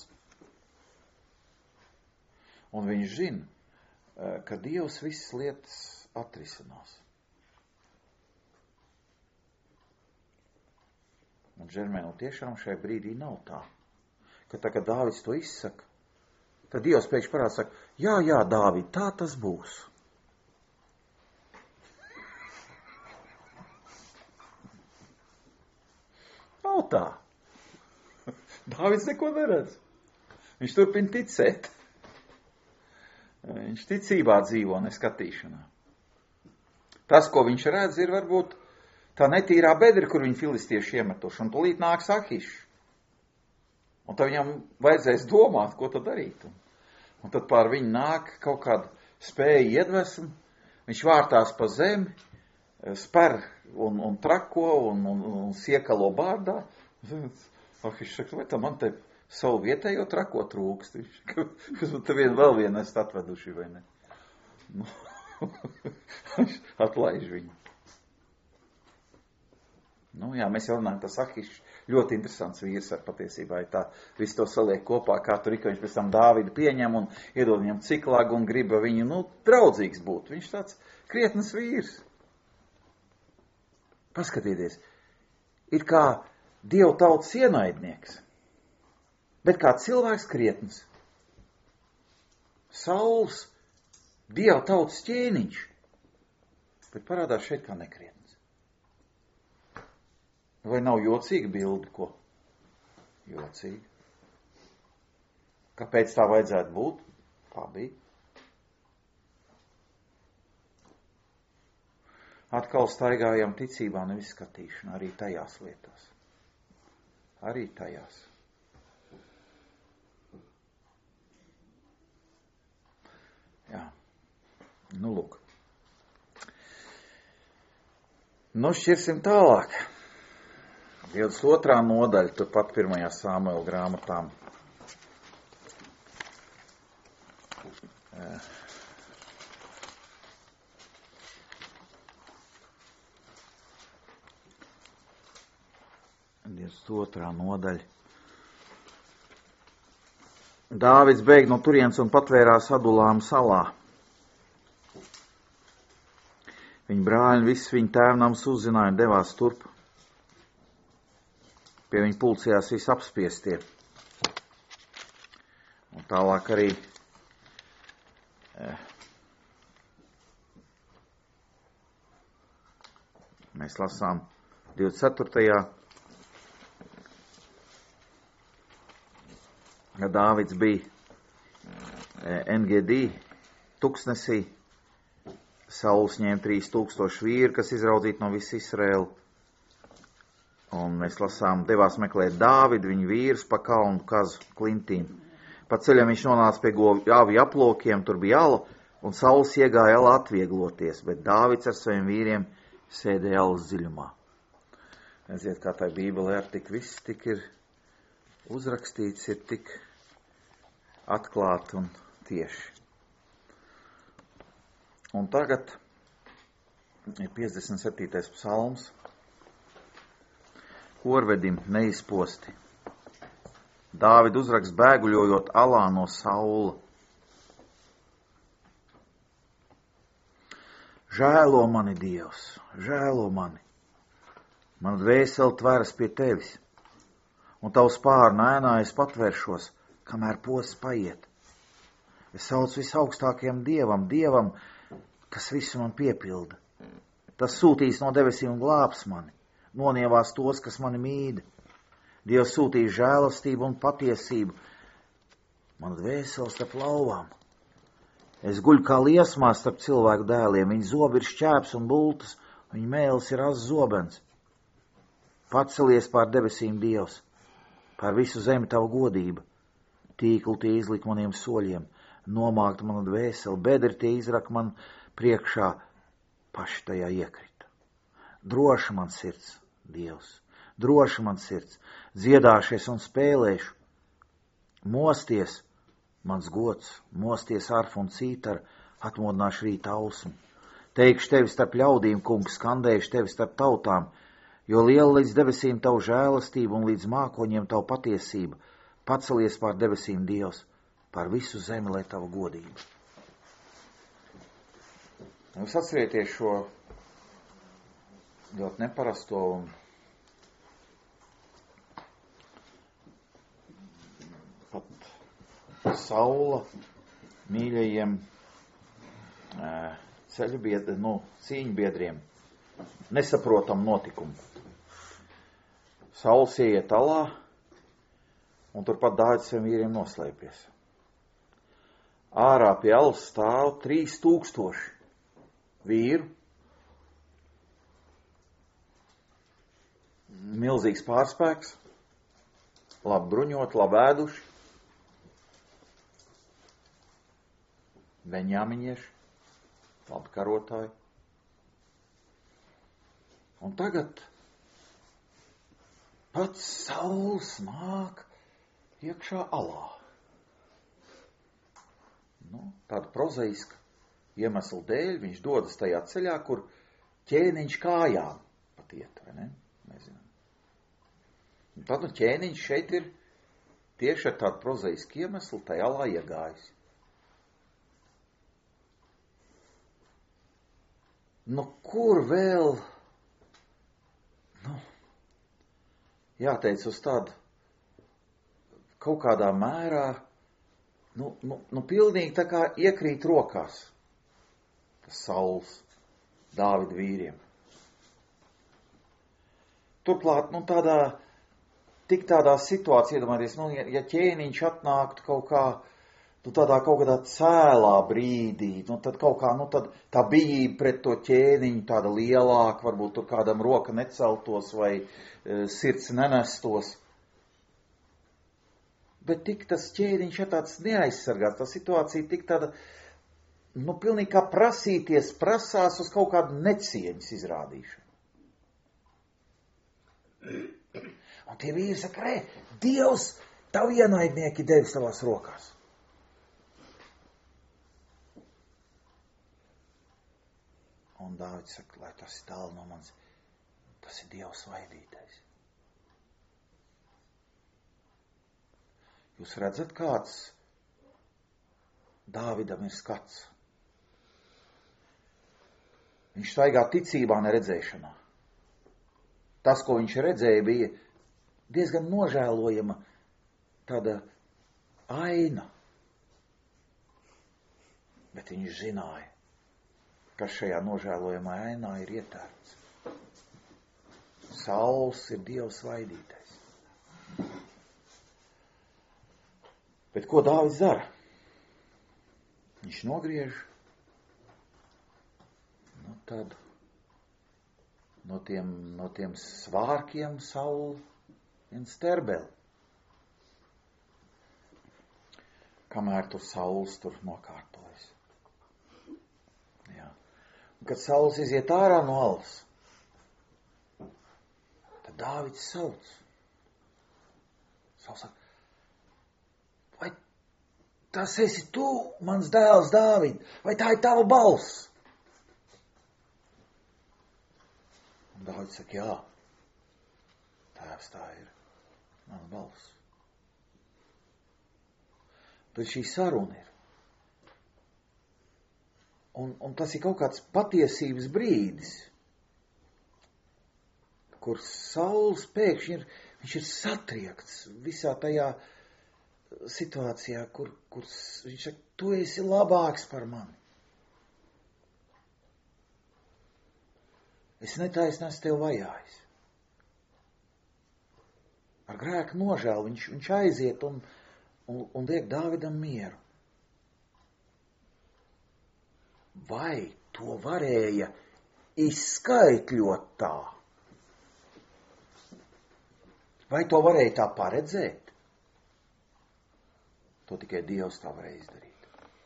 Un viņš zina, ka Dievs visas lietas atrisinās. Un, Žermēn, tiešām šai brīdī nav tā, ka tā, kad Dāvids to izsaka, tad Dievs pēkšņi parāda saka, jā, Dāvid, tā tas būs. Nav tā. Dāvids neko neredz. Viņš turpina ticēt. Viņš ticībā dzīvo, neskatīšanā. Tas, ko viņš redz, ir varbūt tā netīrā bedra, kur viņi filistieši iemetuši, un tūlīt nāks Ahišs. Un tad viņam vajadzēs domāt, ko tad darīt. Un tad pār viņu nāk kaut kāda spēja iedvesma, viņš vārtās pa zemi, spēr un trako un siekalo bārdā. Ahišs saka, vai tā man te savu vietējo trako trūkst? Kas te vēl vienu esat atveduši, vai ne? Atlaiž viņu. Mēs jau runājam, tas Ahišs ļoti interesants vīrs ar patiesībā, tā visu to saliek kopā, kā tur viņš pēc tam Dāvidu pieņem un iedod viņam ciklagu un grib viņu, draudzīgs būt. Viņš tāds krietnes vīrs. Paskatieties, ir kā Dieva tautas ienaidnieks, bet kā cilvēks krietnes. Sauls, Dieva tautas ķēniņš, bet parādās šeit kā nekrietnes. Vai nav jocīga bilde, ko? Jocīga. Kāpēc tā vajadzētu būt? Tā bija. Atkal staigājam ticībā, nevis skatīšana, arī tajās lietās. Arī tajās. Jā. Lūk. Šķirsim tālāk. 22. nodaļa, turpat 1. Samuela grāmatām. Otrā nodaļa. Dāvids beig no turienes un patvērās Adulām salā. Viņa brāļi viss viņa tēvnams uzzināja un devās turp. Pie viņa pulcējās visi apspiestie. Un tālāk arī mēs lasām 24. Kad Dāvids bija NGD tuksnesī, Sauls ņēma 3000 vīru, kas izraudzīti no visu Izraēlu. Un mēs lasām, devās meklēt Dāvidu, viņa vīrus pa kalnu kazu klintīm. Pa ceļam viņš nonāca pie avi aplokiem, tur bija ala, un Sauls iegāja ala atviegloties, bet Dāvids ar saviem vīriem sēdēja alas dziļumā. Redziet, kā tā Bībelē ar tik viss tik ir uzrakstīts, ir tik atklāti un tieši. Un tagad ir 57. psalms. Korvedim neizposti. Dāvid uzraksts bēguļojot alā no Saula. Žēlo mani, Dievs, žēlo mani. Man dvēseli tveras pie tevis, un tavu spārnu ēnā es patvēršos, kamēr posts paiet. Es saucu visaugstākajam Dievam, kas visu man piepilda. Tas sūtīs no debesīm un glābs mani, nonievās tos, kas mani mīd. Dievs sūtīs žēlastību un patiesību. Man dvēseli starp lauvām. Es guļu kā liesmā starp cilvēku dēliem, viņa zobi ir šķēps un bultas, viņa mēlis ir azs zobens. Pacelies pār debesīm, Dievs, pār visu zemi tavu godību. Tīklu tie izlika maniem soļiem, nomākta mana dvēseli, bedri tie izraka man priekšā, paši tajā iekrita. Droša man sirds, Dievs, droša man sirds, dziedāšies un spēlēšu. Mosties, mans gods, mosties arfu un cītaru, atmodināšu rīta ausmu. Teikšu tevi starp ļaudīm, kungs, skandējuši tevi starp tautām, Jo liela līdz debesīm tavu žēlastību un līdz mākoņiem tavu patiesību, pacelies pār debesīm Dievs, pār visu zemi, lai tava godība. Jūs atcerieties šo ļoti neparasto un pat Saula mīļajiem cīņu biedriem nesaprotam notikumu. Sauls ieiet alā, un turpat Dāvids saviem vīriem noslēpies. Ārā pie alas stāv 3000 vīru. Milzīgs pārspēks, labi bruņot, labi ēduši. Beņāmiņieši, labi karotāji. Un tagad pats Sauls nāk iekšā alā. Tāda prozaiska iemesla dēļ viņš dodas tajā ceļā, kur ķēniņš kājām pat iet, vai ne? Nezinām. Un tad ķēniņš šeit ir tieši ar tādu prozaisku iemeslu tajā alā iegājis. Kur vēl, jāteic uz tādu kaut kādā mērā, pilnīgi tā kā iekrīt rokās tas Sauls Dāvida vīriem. Turklāt, tādā situācijā, iedomājieties, ja ķēniņš atnāktu kaut kā, tādā kaut kādā cēlā brīdī, tad kaut kā, tad tā bijība pret to ķēniņu tāda lielāka, varbūt tur kādam roka neceltos vai sirds nenestos. Bet tik tas ķēniņš tāds neaizsargāts, tā situācija tik tāda, pilnīgi kā prasās uz kaut kādu necieņas izrādīšanu. Un tie vīri saka, Dievs, tavu ienaidnieki devis tavās rokās. Un Dāvids saka, lai tas ir tālu no manis, tas ir Dieva svaidītais. Jūs redzat, kāds Dāvidam ir skats. Viņš staigā ticībā, neredzēšanā. Tas, ko viņš redzēja, bija diezgan nožēlojama tāda aina. Bet viņš zināja, kas šajā nožēlojamā ainā ir ietērts. Sauls ir Dieva svaidītais. Bet ko Dāvids dara? Viņš nogriež tad no tiem svārkiem Saulu viens sterbeli. Kamēr tur Sauls tur nokārtojas. Jā. Un kad Sauls iziet ārā no alas, tad Dāvids sauc. Sauls saka, vai tas esi tu, mans dēls Dāvid, vai tā ir tava balss? Un Dāvids saka, jā, tēvs, tā ir mana balss. Bet šī saruna ir. Un tas ir kaut kāds patiesības brīdis, kur Sauls pēkšņi viņš ir satriekts visā tajā situācijā, kur viņš saka, tu esi labāks par mani. Es netaisni esmu tev vajājis. Ar grēku nožēlu viņš aiziet un liek Dāvidam mieru. Vai to varēja izskaitļot tā? Vai to varēja tā paredzēt? To tikai Dievs tā varēja izdarīt.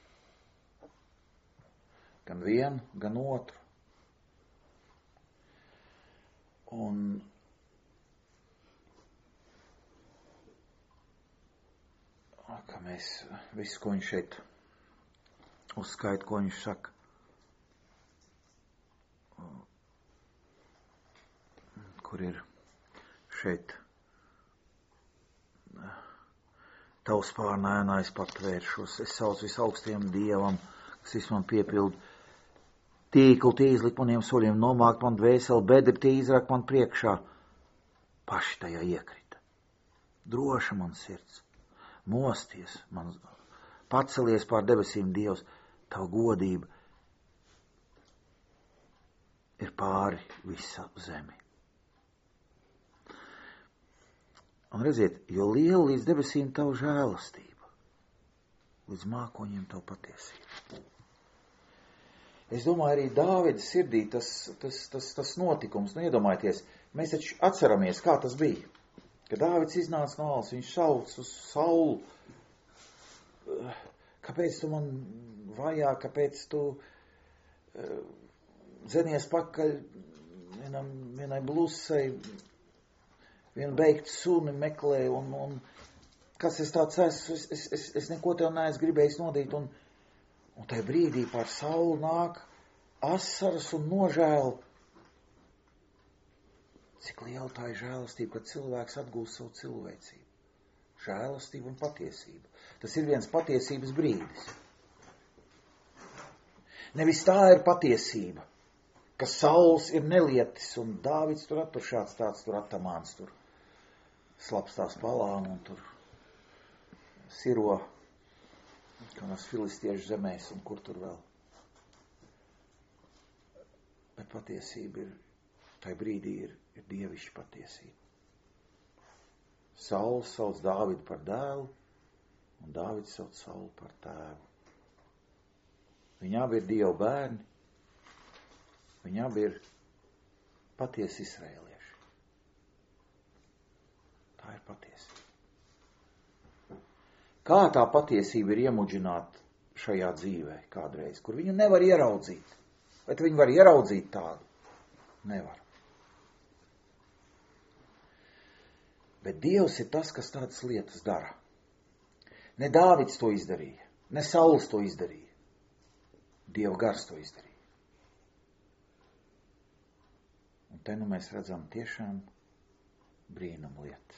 Gan vienu, gan otru. Un kā mēs visu, ko viņš šeit uzskaita, ko viņš saka, ko kur ir šeit tavs pārnēnā es patvēršos, es saucu visaugstajam Dievam, kas viss man piepild. Tīklu tie izlikt maniem soļiem, nomākt man dvēseli, bedri tie izrak man priekšā. Paši tajā iekrita. Droša man sirds, mosties, man pacelies pār debesīm Dievs, tava godība ir pāri visa zemi. Un redziet, jo liela līdz debesīm tavu žēlastība, līdz mākoņiem tavu patiesību. Es domāju, arī Dāvida sirdī tas notikums, iedomājieties, mēs taču atceramies, kā tas bija. Kad Dāvids iznāca no alas, viņš sauc uz Saulu, kāpēc tu man vajā, kāpēc tu dzenies pakaļ vienai blusai, vienu beigtu suni meklē, un kas es tāds esmu, es neko tev neesmu gribējis nodīt, un tajā brīdī pār Saulu nāk asaras un nožēla. Cik liela tā ir žēlastība, kad cilvēks atgūst savu cilvēcību. Žēlastība un patiesība. Tas ir viens patiesības brīdis. Nevis tā ir patiesība, ka Sauls ir nelietis, un Dāvids tur atturšāts tāds, tur atamāns, tur slapstās palām, un tur siro kādās filistiešu zemēs, un kur tur vēl. Bet patiesība ir, tai brīdī ir dievišķa patiesība. Sauls sauc Dāvidu par dēlu, un Dāvids sauc Saulu par tēvu. Viņi abi ir Dieva bērni, viņi abi ir patiesi izraēlieši. Tā ir patiesība. Kā tā patiesība ir iemuģināta šajā dzīvē kādreiz, kur viņu nevar ieraudzīt? Vai viņi var ieraudzīt tādu? Nevar. Bet Dievs ir tas, kas tādas lietas dara. Ne Dāvids to izdarīja, ne Sauls to izdarīja. Dieva gars to izdarīja. Un te nu mēs redzam tiešām brīnum lietas.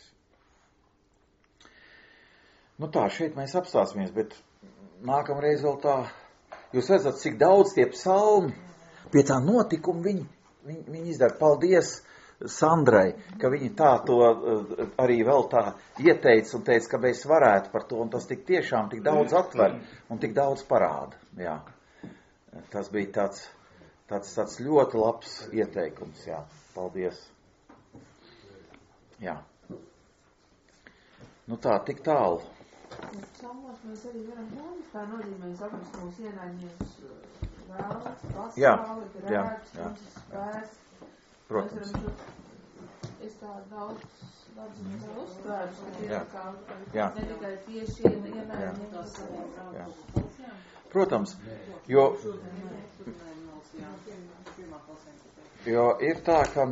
Nu tā, šeit mēs apstāsimies, bet nākamreiz vēl tā, jūs redzat, cik daudz tie psalmi, pie tā notikuma viņi izdara. Paldies Sandrai, ka viņi tā to arī vēl tā ieteica un teica, ka mēs varētu par to, un tas tik tiešām tik daudz atver un tik daudz parāda. Jā. Tas bija tāds ļoti labs ieteikums, jā. Paldies. Jā. Nu tā, tik tālu. Psalmos mēs arī varam domāt, tā nozīmē saprast mūsu ienaidniekus vēlas, Jā. pastāvi, grēks, spēks. Protams. Es tā daudz uztvērs, ka ir kā ne tikai tieši ienaidniekus. Jā. Protams, jo ir tā, ka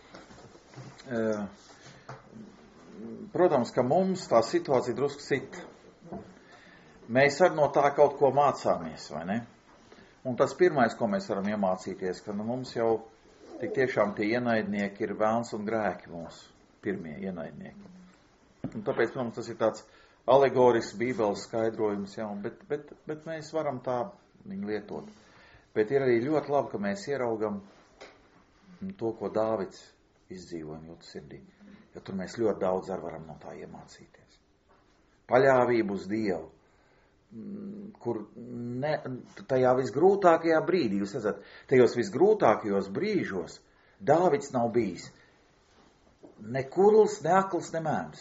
protams, ka mums tā situācija drusku cita. Mēs arī no tā kaut ko mācāmies, vai ne? Un tas pirmais, ko mēs varam iemācīties, ka mums jau tik tiešām tie ienaidnieki ir vēlns un grēki mūsu pirmie ienaidnieki. Un tāpēc, protams, tas ir tāds alegorisks bībeles skaidrojums, jā, bet mēs varam tā viņu lietot. Bet ir arī ļoti labi, ka mēs ieraugam to, ko Dāvids izdzīvoja un jūt sirdī. Jo tur mēs ļoti daudz arī varam no tā iemācīties. Paļāvību uz Dievu, kur tajā visgrūtākajā brīdī, jūs redzat, tajos visgrūtākajos brīžos Dāvids nav bijis ne kurls, ne akls, ne mēms.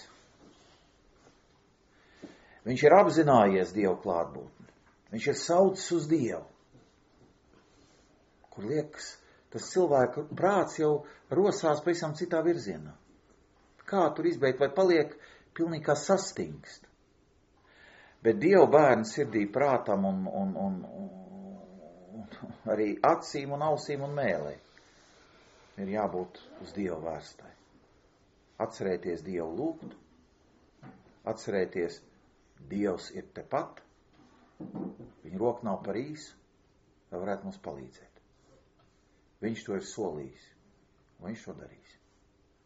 Viņš ir apzinājies Dievu klātbūtni. Viņš ir saucis uz Dievu. Kur liekas, tas cilvēka prāts jau rosās pavisam citā virzienā. Kā tur izbeigt, vai paliek pilnīgi kā sastingst. Bet Dieva bērni sirdī prātam un arī acīm un ausīm un mēlē ir jābūt uz Dievu vērstai. Atcerēties Dievu lūgt, atcerēties Dievs ir tepat, viņa roka nav par īsu, lai varētu mums palīdzēt. Viņš to ir solījis, un viņš to darīs.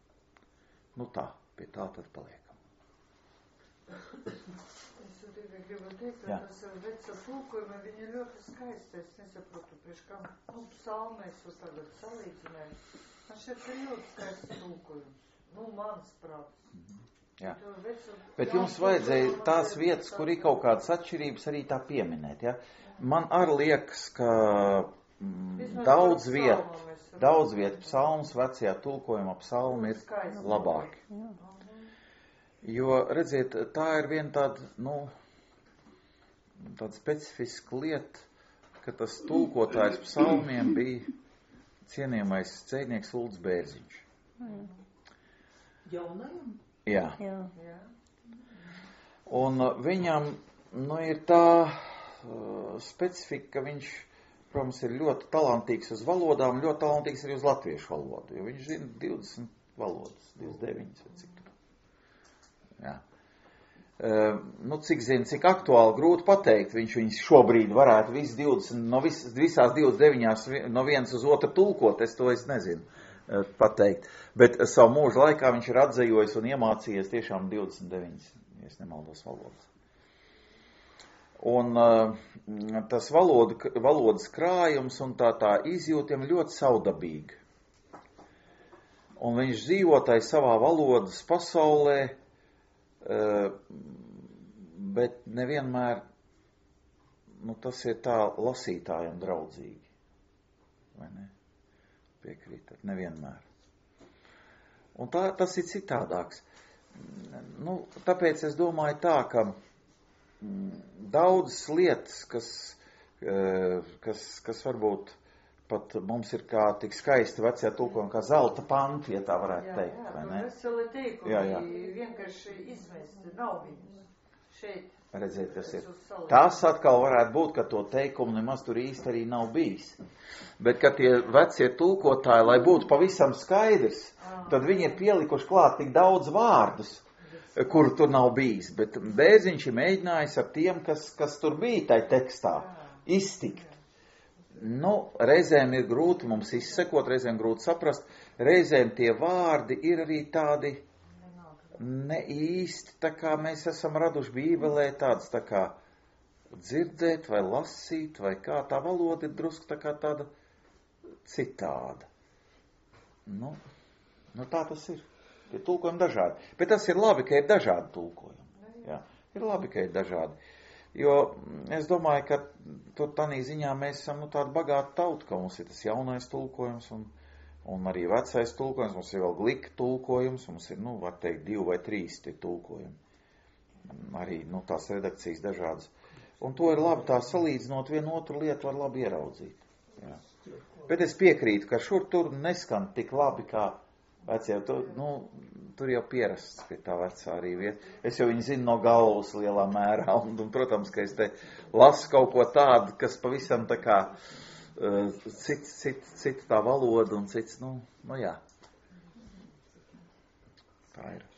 Nu tā, pie tā tad paliekam. Es tikai gribu teikt, ka tas veca tulkojumi, viņi ir ļoti skaisti. Es nesaprotu, priekš kam, psalmēs var tagad salīdzināt. Man šeit ir ļoti skaisti tulkojums. Mans prāts. Jā. Bet jums vajadzēja tās vietas, kur ir kaut kādas atšķirības, arī tā pieminēt, ja? Man arī liekas, ka daudz vietu psalms, vecajā tulkojumā psalmi ir labāki. Jo, redziet, tā ir viena tāda, tāda specifiska lieta, ka tas tulkotājs psalmiem bija cienījamais dzejnieks Ulds Bērziņš. Jaunajam? Jā. Un viņam, ir tā specifika, ka viņš, protams, ir ļoti talantīgs uz valodām, ļoti talantīgs arī uz latviešu valodu, jo viņš zina 20 valodas, 29 vai cik tur. Jā. Cik zina, cik aktuāli grūti pateikt, viņš šobrīd varētu visās 29 no vienas uz otru tulkot, es nezinu pateikt. Bet savu mūžu laikā viņš ir atzējojis un iemācījies tiešām 29, ja es nemaldos, valodas. Un tas valodas krājums un tā izjūtiem ļoti saudabīgi. Un viņš dzīvotai savā valodas pasaulē, bet nevienmēr, tas ir tā lasītājiem draudzīgi. Vai ne? Piekrītat, nevienmēr. Un tas ir citādāks. Tāpēc es domāju tā, ka daudzas lietas, kas varbūt pat mums ir kā tik skaisti vecajā tulkojumā, kā zelta panti, ja tā varētu teikt. Vai ne? Veseli teikumi, vienkārši izmesti, nav viņus šeit. Redziet, tas ir. Tas atkal varētu būt, ka to teikumu nemaz tur īsti arī nav bijis. Bet, ka tie vecie tulkotāji, lai būtu pavisam skaidrs, tad viņi ir pielikuši klāt tik daudz vārdus, kuru tur nav bijis. Bet Bērziņš ir mēģinājis ar tiem, kas tur bija tai tekstā, iztikt. Reizēm ir grūti mums izsekot, reizēm grūti saprast, reizēm tie vārdi ir arī tādi ne īsti, tā kā mēs esam raduši Bībelē tāds tā kā dzirdēt vai lasīt, vai kā tā valoda ir drusku tā kā tāda citāda. Tā tas ir. Tie tulkojumi dažādi. Bet tas ir labi, ka ir dažādi tulkojumi. Jā, ir labi, ka ir dažādi. Jo es domāju, ka tur tādā ziņā mēs esam tāda bagāta tauta, ka mums ir tas jaunais tulkojums un arī vecais tulkojums, mums ir vēl glika tulkojums, mums ir, var teikt, 2 vai 3 tie tulkojumi. Arī, tās redakcijas dažādas. Un to ir labi tā salīdzinot, vienu otru lietu var labi ieraudzīt. Jā. Bet es piekrītu, ka šur tur neskan tik labi, kā vecie, tur jau pierasts pie tā vecā arī vieta. Es jau viņu zinu no galvas lielā mērā, un protams, ka es te lasu kaut ko tādu, kas pavisam tā kā cita tā valoda un cits, jā. Tā ir.